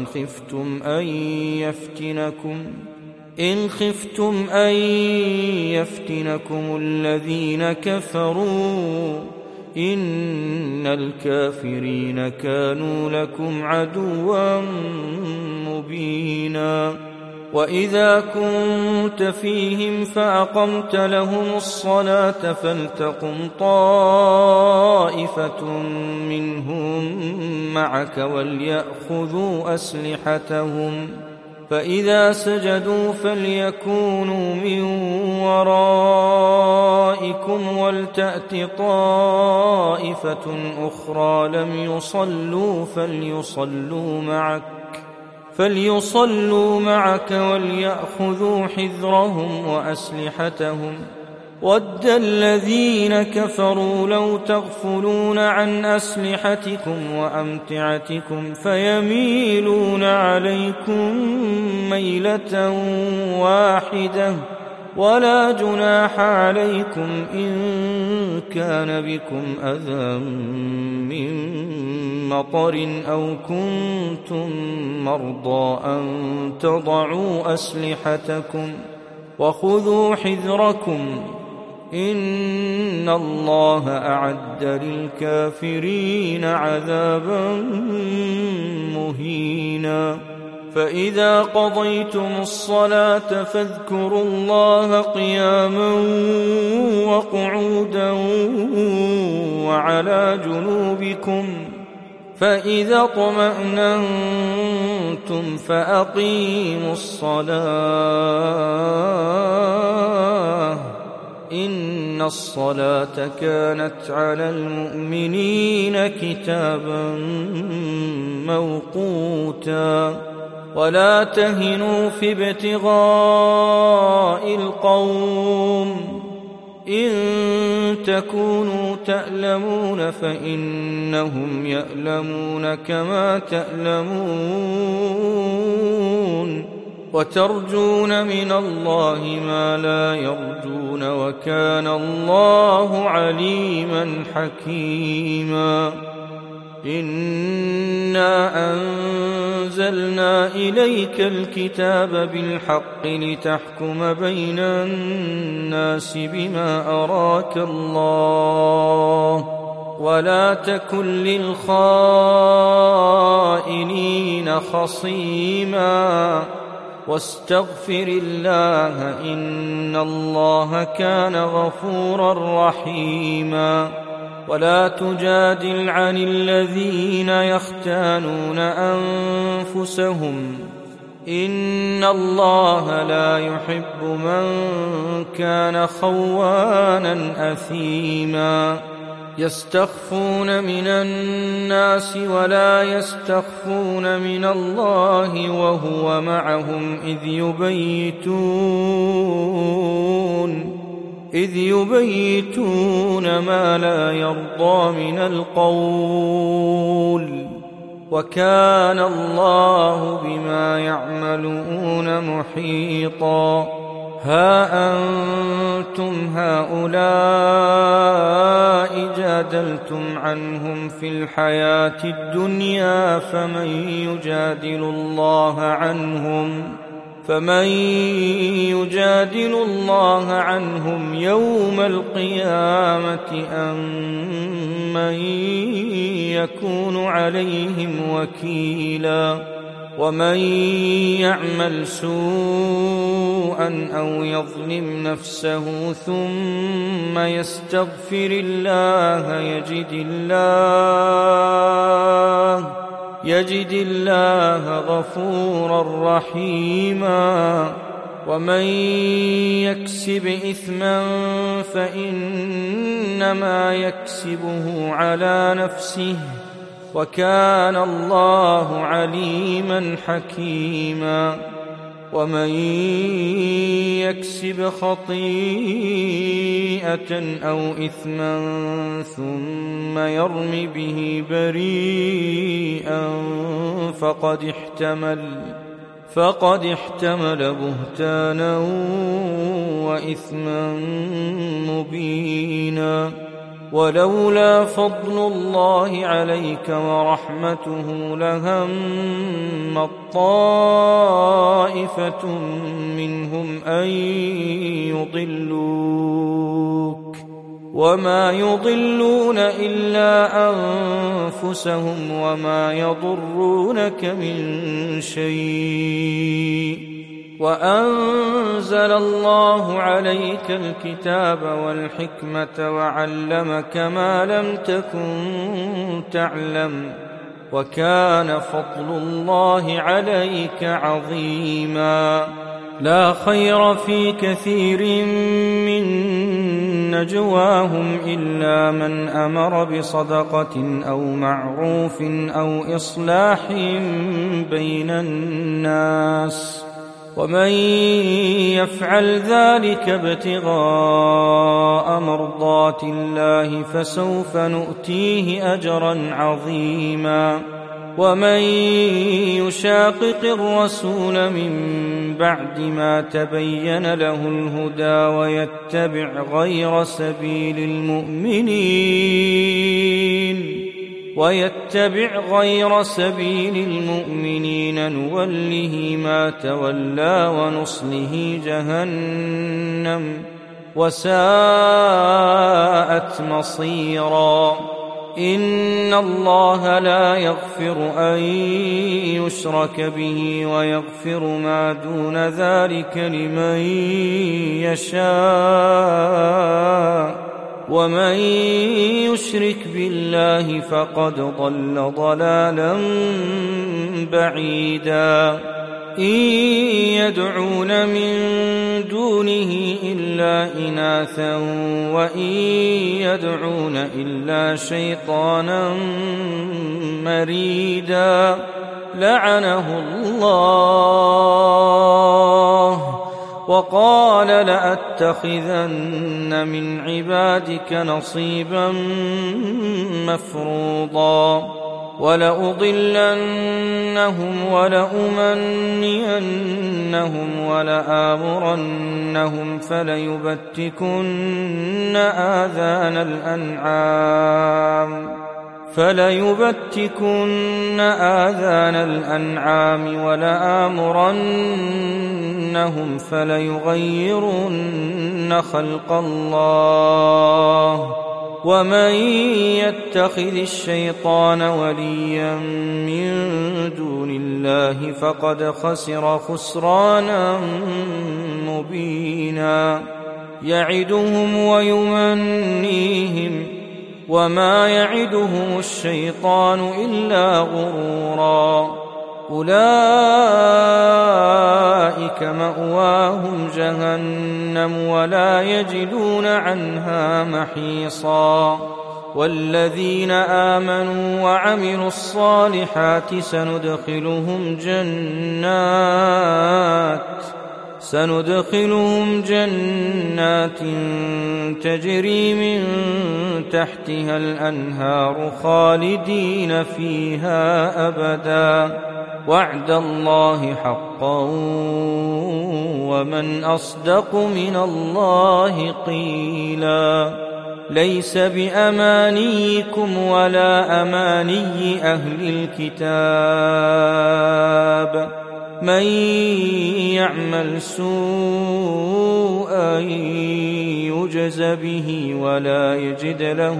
إن خفتم أن يفتنكم الذين كفروا إن الكافرين كانوا لكم عدوا مبينا. وإذا كنت فيهم فأقمت لهم الصلاة فلتقم طائفة منهم معك وليأخذوا أسلحتهم فإذا سجدوا فليكونوا من ورائكم ولتأت طائفة أخرى لم يصلوا فليصلوا معك وليأخذوا حذرهم وأسلحتهم ود الذين كفروا لو تغفلون عن أسلحتكم وأمتعتكم فيميلون عليكم ميلة واحدة ولا جناح عليكم إن كان بكم أذى من مطر أو كنتم مرضى أن تضعوا أسلحتكم وخذوا حذركم إن الله أعد للكافرين عذابا مهينا فإذا قضيتم الصلاة فاذكروا الله قياما وقعودا وعلى جنوبكم فإذا اطمأننتم فأقيموا الصلاة إن الصلاة كانت على المؤمنين كتابا موقوتا ولا تهنوا في ابتغاء القوم إن تكونوا تألمون فإنهم يألمون كما تألمون وترجون من الله ما لا يرجون وكان الله عليما حكيما إنا أنزلنا إليك الكتاب بالحق لتحكم بين الناس بما أراك الله ولا تكن للخائنين خصيما واستغفر الله إن الله كان غفورا رحيما ولا تجادل عن الذين يختانون أنفسهم إن الله لا يحب من كان خوانا أثيما يستخفون من الناس ولا يستخفون من الله وهو معهم إذ يبيتون ما لا يرضى من القول وكان الله بما يعملون محيطا ها أنتم هؤلاء جادلتم عنهم في الحياة الدنيا فمن يجادل الله عنهم يوم القيامة أم من يكون عليهم وكيلا ومن يعمل سوءا أو يظلم نفسه ثم يستغفر الله يجد الله غفورا رحيما ومن يكسب إثما فإنما يكسبه على نفسه وكان الله عليما حكيما ومن يكسب خطيئة أو إثما ثم يرم به بريئا فقد احتمل بهتانا وإثما مبينا ولولا فضل الله عليك ورحمته لهم طائفة منهم أن يضلوك وما يضلون إلا أنفسهم وما يضرونك من شيء وأنزل الله عليك الكتاب والحكمة وعلمك ما لم تكن تعلم وكان فضل الله عليك عظيما لا خير في كثير من نجواهم إلا من أمر بصدقة أو معروف أو إصلاح بين الناس ومن يفعل ذلك ابتغاء مرضات الله فسوف نؤتيه أجرا عظيما ومن يشاقق الرسول من بعد ما تبين له الهدى ويتبع غير سبيل المؤمنين نوله ما تولى ونصله جهنم وساءت مصيرا إن الله لا يغفر أن يشرك به ويغفر ما دون ذلك لمن يشاء ومن يشرك بالله فقد ضل ضلالا بعيدا إن يدعون من دونه إلا إناثا وإن يدعون إلا شيطانا مريدا لعنه الله وقال لأتخذن من عبادك نصيبا مفروضا ولأضلنهم ولأمنينهم ولآمرنهم فليبتكن آذان الأنعام ولآمرنهم فليغيرن خلق الله ومن يتخذ الشيطان وليا من دون الله فقد خسر خسرانا مبينا يعدهم ويمنيهم وما يعدهم الشيطان إلا غرورا أولئك مأواهم جهنم ولا يجدون عنها محيصا والذين آمنوا وعملوا الصالحات سندخلهم جنات تجري من تحتها الأنهار خالدين فيها أبدا وعد الله حقا ومن أصدق من الله قيلا ليس بأمانيكم ولا أماني أهل الكتاب من يعمل سوءا يجز به ولا يجد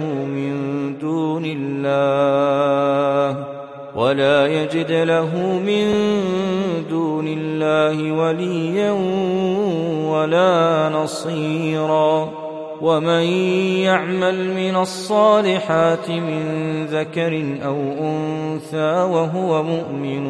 له من دون الله وليا ولا نصيرا ومن يعمل من الصالحات من ذكر أو أنثى وهو مؤمن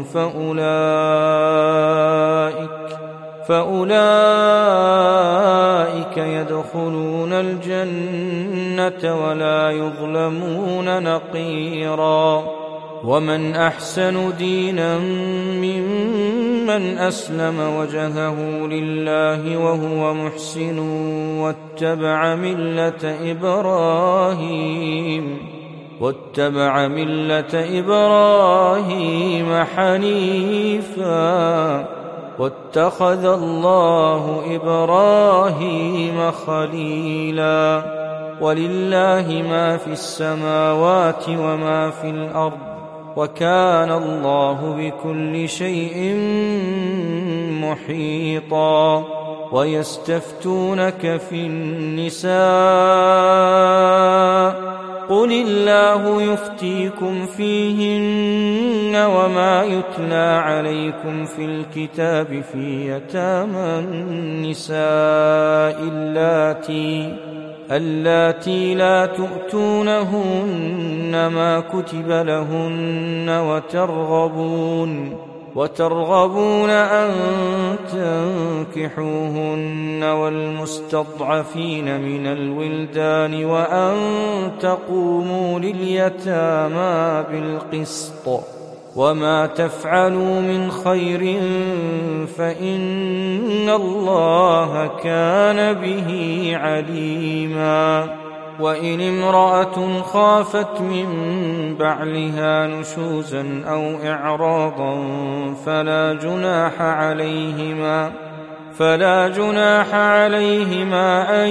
فأولئك يدخلون الجنة ولا يظلمون نقيرا ومن أحسن دينا ممن أسلم وجهه لله وهو محسن واتبع ملة إبراهيم حنيفا واتخذ الله إبراهيم خليلا ولله ما في السماوات وما في الأرض وكان الله بكل شيء محيطا ويستفتونك في النساء قل الله يفتيكم فيهن وما يتلى عليكم في الكتاب في يتامى النساء اللاتي لا تؤتونهن ما كتب لهن وترغبون أن تنكحوهن والمستضعفين من الولدان وأن تقوموا لليتامى بالقسط وما تفعلوا من خير فإن الله كان به عليما وإن امرأة خافت من بعلها نشوزا أو إعراضا فلا جناح عليهما أن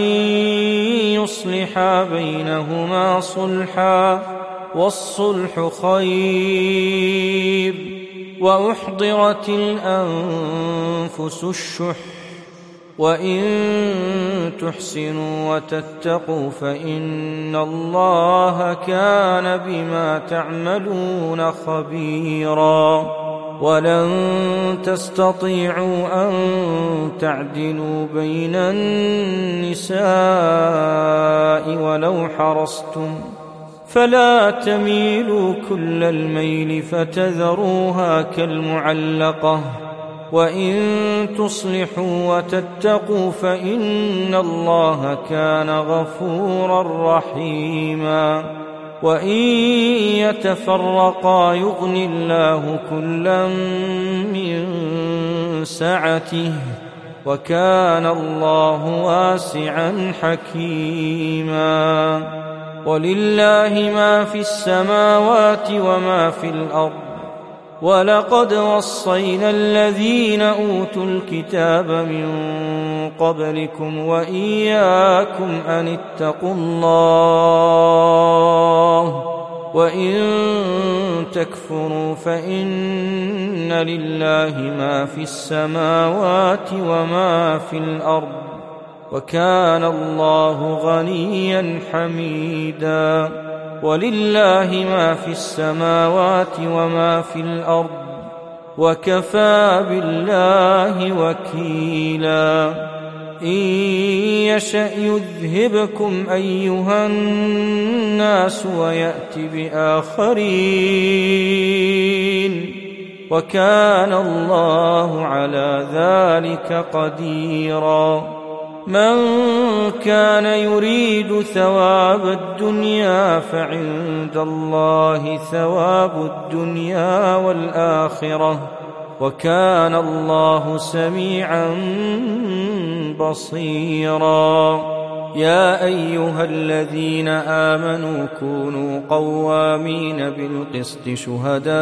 يصلحا بينهما صلحا والصلح خير وأحضرت الأنفس الشح وإن تحسنوا وتتقوا فإن الله كان بما تعملون خبيرا ولن تستطيعوا أن تعدلوا بين النساء ولو حرصتم فلا تميلوا كل الميل فتذروها كالمعلقة وإن تصلحوا وتتقوا فإن الله كان غفورا رحيما وإن يتفرقا يغن الله كلا من سعته وكان الله واسعا حكيما ولله ما في السماوات وما في الأرض ولقد وصينا الذين أوتوا الكتاب من قبلكم وإياكم أن اتقوا الله وإن تكفروا فإن لله ما في السماوات وما في الأرض وكان الله غنيا حميدا ولله ما في السماوات وما في الأرض وكفى بالله وكيلا إن يشأ يذهبكم أيها الناس ويأت بآخرين وكان الله على ذلك قديرا من كان يريد ثواب الدنيا فعند الله ثواب الدنيا والآخرة وكان الله سميعا بصيرا يا أيها الذين آمنوا كونوا قوامين بالقسط شهداء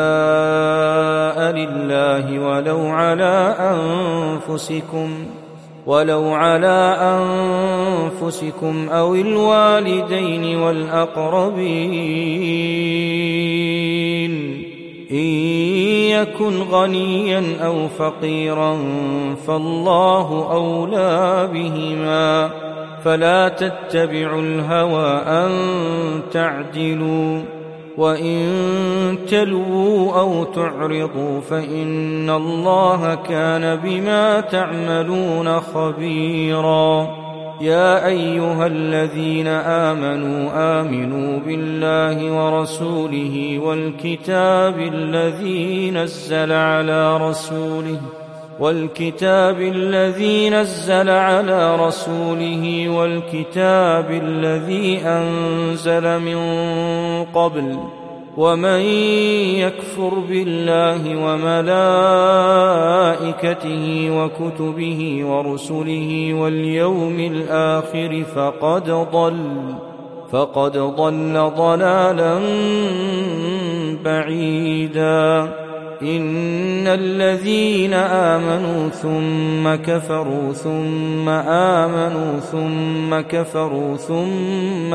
لله ولو على أنفسكم أو الوالدين والأقربين إن يكن غنيا أو فقيرا فالله أولى بهما فلا تتبعوا الهوى أن تعدلوا وإن تلووا أو تعرضوا فإن الله كان بما تعملون خبيرا يا أيها الذين آمنوا بالله ورسوله والكتاب الذي نزل على رسوله والكتاب الذي أنزل من قبل ومن يكفر بالله وملائكته وكتبه ورسله واليوم الآخر فقد ضل ضلالا بعيدا إن الذين آمنوا ثم كفروا ثم آمنوا ثم كفروا ثم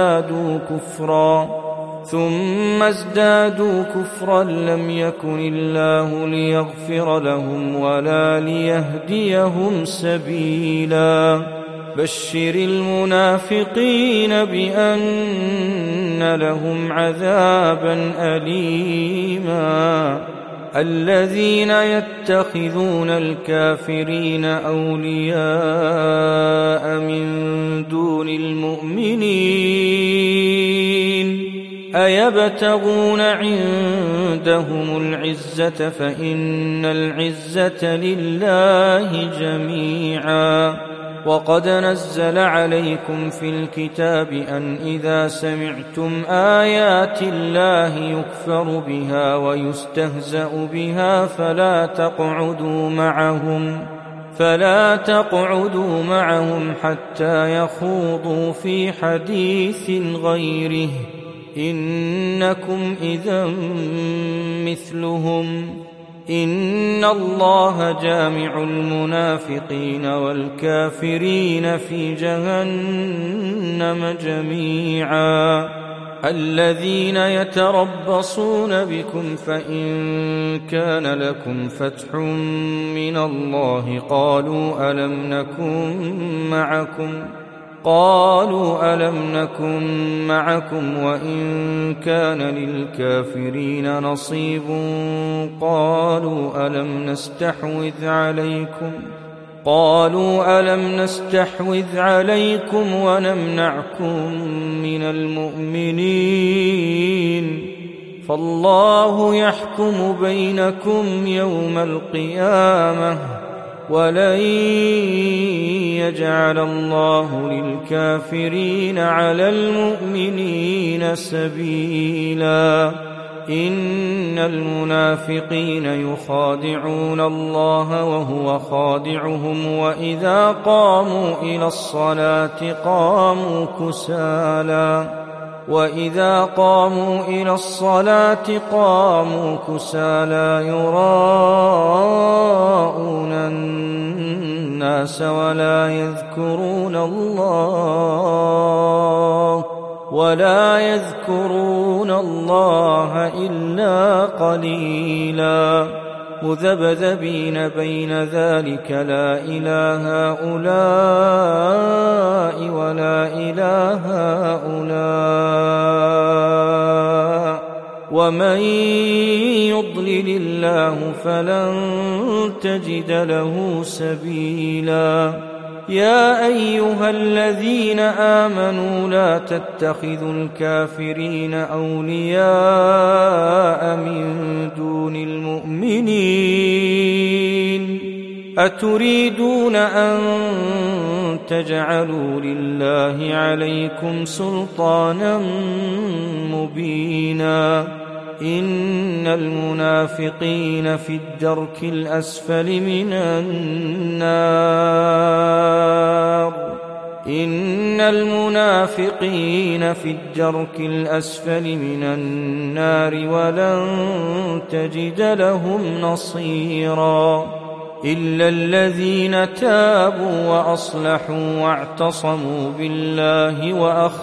ازدادوا كفرا لم يكن الله ليغفر لهم ولا ليهديهم سبيلا بشر المنافقين بأن لهم عذابا أليما الذين يتخذون الكافرين أولياء من دون المؤمنين أيبتغون عندهم العزة فإن العزة لله جميعا وقد نزل عليكم في الكتاب أن إذا سمعتم آيات الله يكفر بها ويستهزأ بها فلا تقعدوا معهم حتى يخوضوا في حديث غيره إنكم إذا مثلهم إن الله جامع المنافقين والكافرين في جهنم جميعا الذين يتربصون بكم فإن كان لكم فتح من الله قالوا ألم نكن معكم وإن كان للكافرين نصيب قالوا ألم نستحوذ عليكم ونمنعكم من المؤمنين فالله يحكم بينكم يوم القيامة ولن يجعل الله للكافرين على المؤمنين سبيلا إن المنافقين يخادعون الله وهو خادعهم وإذا قاموا إلى الصلاة قاموا كسالى يراءون الناس ولا يذكرون الله إلا قليلا مذبذبين بين ذلك لا إله هؤلاء ولا إله هؤلاء ومن يضلل الله فلن تجد له سبيلا يا أيها الذين آمنوا لا تتخذوا الكافرين أولياء من دون المؤمنين أتريدون أن تجعلوا لله عليكم سلطانا مبينا إن المنافقين في الدرك الأسفل من النار ولن تجد لهم نصيرا إلا الذين تابوا وأصلحوا واعتصموا بالله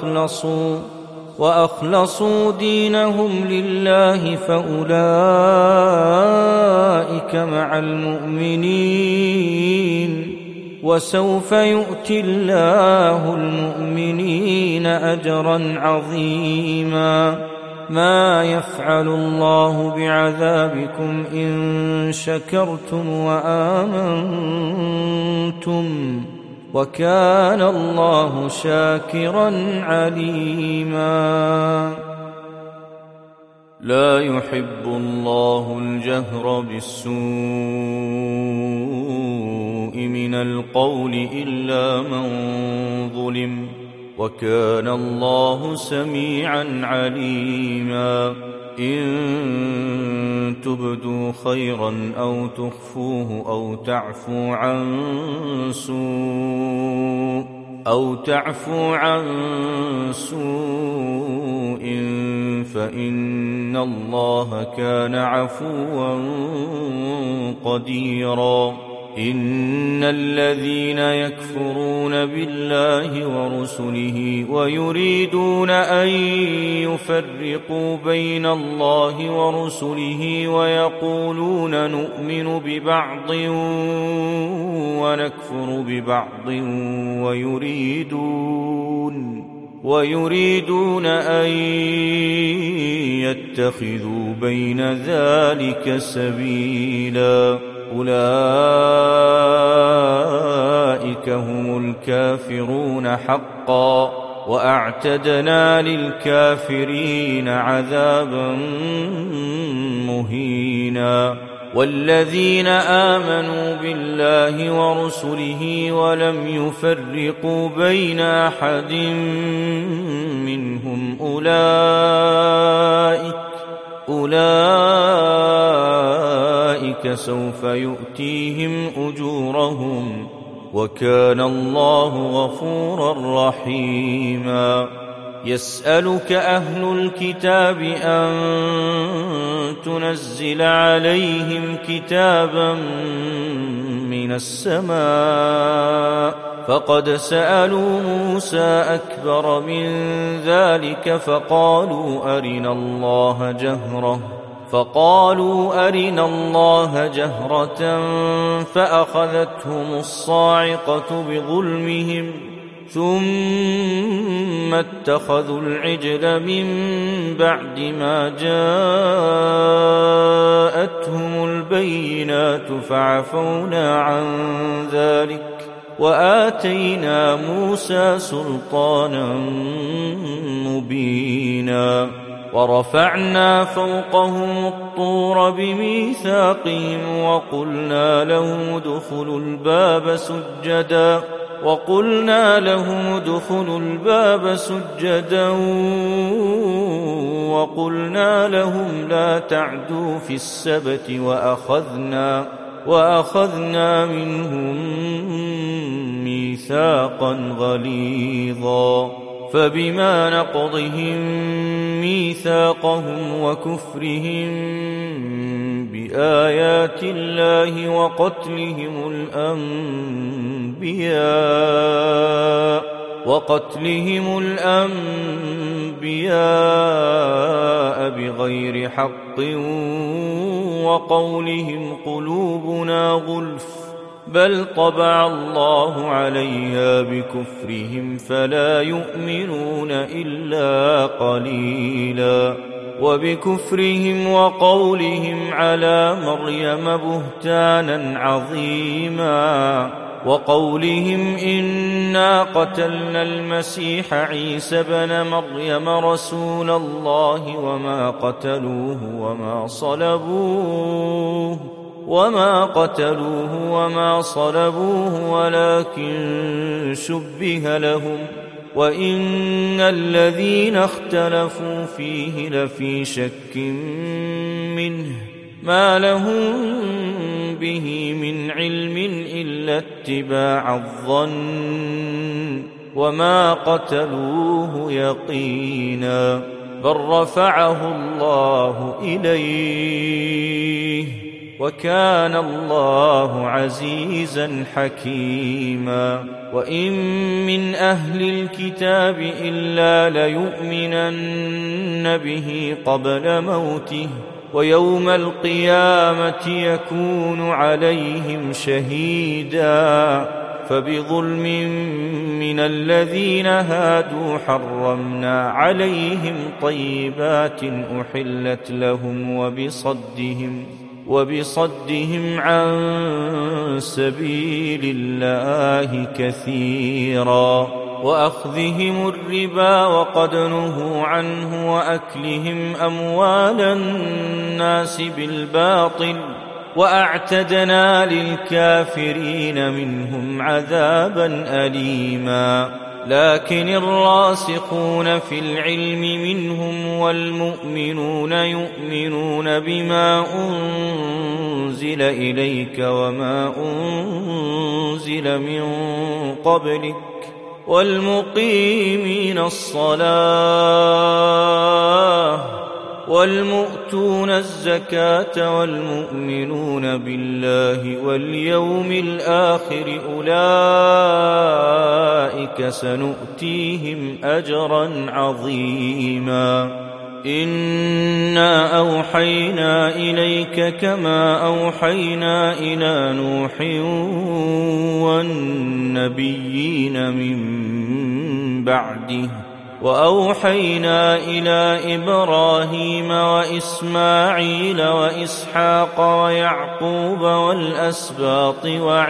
وأخلصوا دينهم لله فأولئك مع المؤمنين وسوف يؤتي الله المؤمنين أجرا عظيما ما يفعل الله بعذابكم إن شكرتم وآمنتم وكان الله شاكرا عليما لا يحب الله الجهر بالسوء من القول إلا من ظلم وكان الله سميعا عليما إن تبدوا خيرا أو تخفوه أو تعفو عن سوء فإن الله كان عفوا قديرا إن الذين يكفرون بالله ورسله ويريدون أن يفرقوا بين الله ورسله ويقولون نؤمن ببعض ونكفر ببعض ويريدون أن يتخذوا بين ذلك سبيلا أولئك هم الكافرون حقا وأعتدنا للكافرين عذابا مهينا والذين آمنوا بالله ورسله ولم يفرقوا بين أحد منهم أولئك سوف يؤتيهم أجورهم وكان الله غفورا رحيما. يسألك أهل الكتاب أن تنزل عليهم كتابا من السماء فقد سألوا موسى أكبر من ذلك فقالوا أرنا الله جهرة فأخذتهم الصاعقة بظلمهم ثم اتخذوا العجل من بعد ما جاءتهم البينات فعفونا عن ذلك وآتينا موسى سلطانا مبينا. ورفعنا فوقهم الطور بميثاقهم وقلنا لهم ادخلوا الباب سجدا وقلنا لهم لا تعدوا في السبت وأخذنا منهم ميثاقا غليظا. فبما نقضهم ميثاقهم وكفرهم بآيات الله وقتلهم الأنبياء بغير حق وقولهم قلوبنا غلف بل طبع الله عليها بكفرهم فلا يؤمنون إلا قليلا. وبكفرهم وقولهم على مريم بهتانا عظيما وقولهم إنا قتلنا المسيح عيسى بن مريم رسول الله وما قتلوه وما صلبوه ولكن شبه لهم وإن الذين اختلفوا فيه لفي شك منه ما لهم به من علم إلا اتباع الظن وما قتلوه يقينا بل رفعه الله إليه وكان الله عزيزا حكيما. وإن من أهل الكتاب إلا ليؤمنن به قبل موته ويوم القيامة يكون عليهم شهيدا. فبظلم من الذين هادوا حرمنا عليهم طيبات أحلت لهم وبصدهم عن سبيل الله كثيرا وأخذهم الربا وقد نهوا عنه وأكلهم أموال الناس بالباطل وأعتدنا للكافرين منهم عذابا أليما. لكن الراسخون في العلم منهم والمؤمنون يؤمنون بما أنزل إليك وما أنزل من قبلك والمقيمين الصلاة والمؤتون الزكاة والمؤمنون بالله واليوم الآخر أولئك سنؤتيهم أجرا عظيما. إنا أوحينا إليك كما أوحينا إلى نوح والنبيين من بعده وأوحينا إلى إبراهيم وإسماعيل وإسحاق ويعقوب والأسباط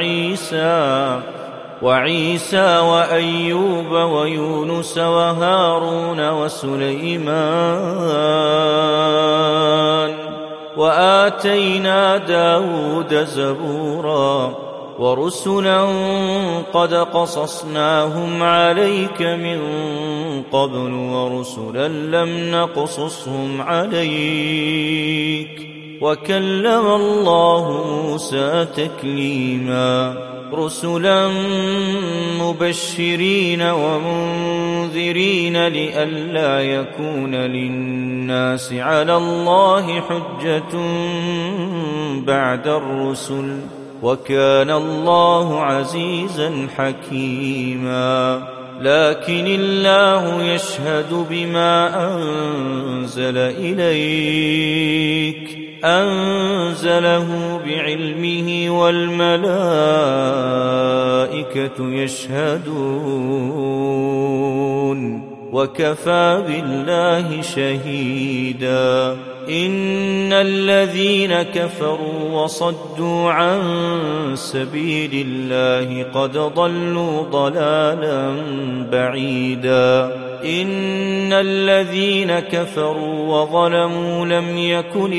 وعيسى وأيوب ويونس وهارون وسليمان وآتينا داود زبورا ورسلا قد قصصناهم عليك من قبل ورسلا لم نقصصهم عليك وكلم الله موسى تكليما رسلا مبشرين ومنذرين لئلا يكون للناس على الله حجة بعد الرسل وكان الله عزيزا حكيما لكن الله يشهد بما أنزل إليك أنزله بعلمه والملائكة يشهدون وكفى بالله شهيدا إن الذين كفروا وصدوا عن سبيل الله قد ضلوا ضلالا بعيدا إن الذين كفروا وظلموا لم يكن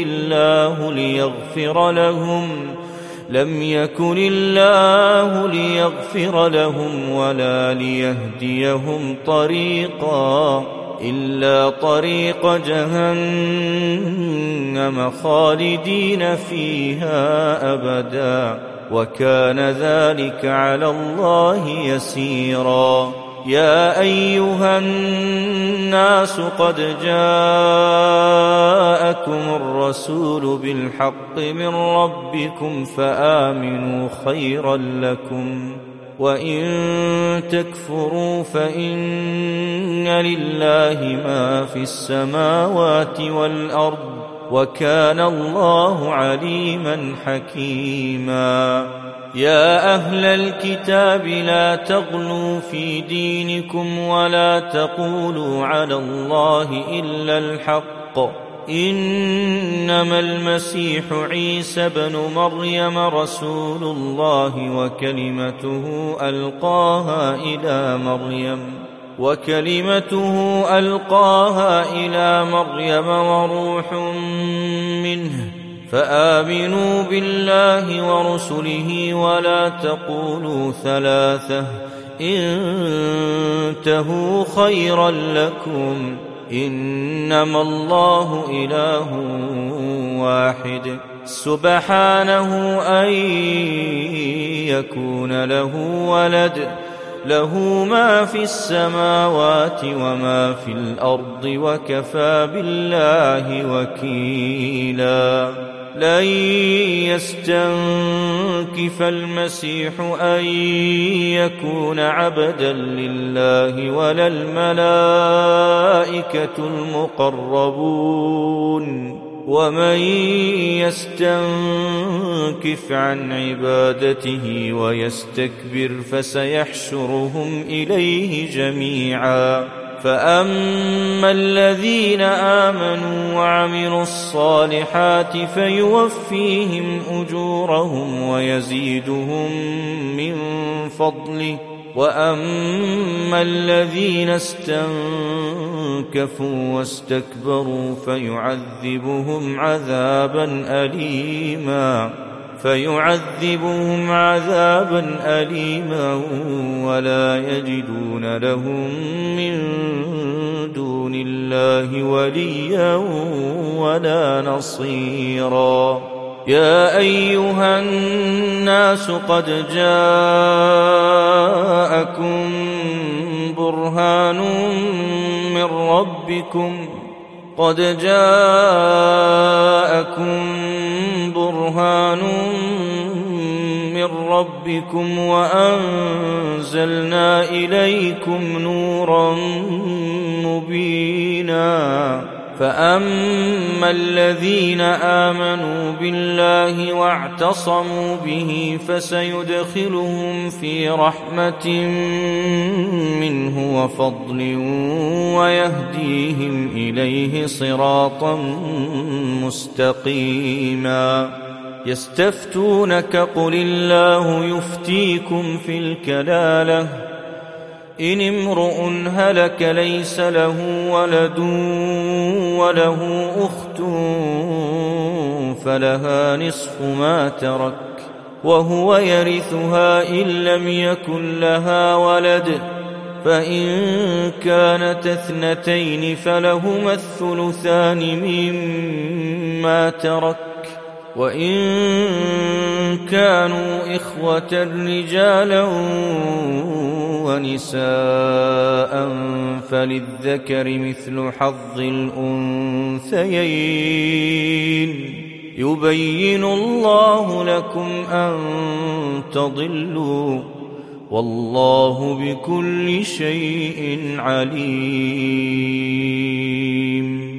الله ليغفر لهم ولا ليهديهم طريقا إلا طريق جهنم خالدين فيها أبدا وكان ذلك على الله يسيرا يا أيها الناس قد جاءكم الرسول بالحق من ربكم فآمنوا خيرا لكم وإن تكفروا فإن لله ما في السماوات والأرض وكان الله عليما حكيما يا أهل الكتاب لا تغلوا في دينكم ولا تقولوا على الله إلا الحق إنما المسيح عيسى بن مريم رسول الله وكلمته ألقاها إلى مريم وروح منه فآمنوا بالله ورسله ولا تقولوا ثلاثة انتهوا خيرا لكم إنما الله إله واحد سبحانه أن يكون له ولد له ما في السماوات وما في الأرض وكفى بالله وكيلا لن يستنكف المسيح أن يكون عبدا لله ولا الملائكة المقربون ومن يستنكف عن عبادته ويستكبر فسيحشرهم إليه جميعا فأما الذين آمنوا وعملوا الصالحات فيوفيهم أجورهم ويزيدهم من فضله وأما الذين استنكفوا واستكبروا فيعذبهم عذابا أليما ولا يجدون لهم من دون الله وليا ولا نصيرا يا أيها الناس قد جاءكم برهان من ربكم وأنزلنا إليكم نورا مبينا فأما الذين آمنوا بالله واعتصموا به فسيدخلهم في رحمة منه وفضل ويهديهم إليه صراطا مستقيما يستفتونك قل الله يفتيكم في الكلالة إن امرؤ هلك ليس له ولد وله أخت فلها نصف ما ترك وهو يرثها إن لم يكن لها ولد، فإن كانت اثنتين فلهما الثلثان مما ترك، وإن كانوا إخوة رجالا ونساء فللذكر مثل حظ الأنثيين. يبين الله لكم أن تضلوا، والله بكل شيء عليم.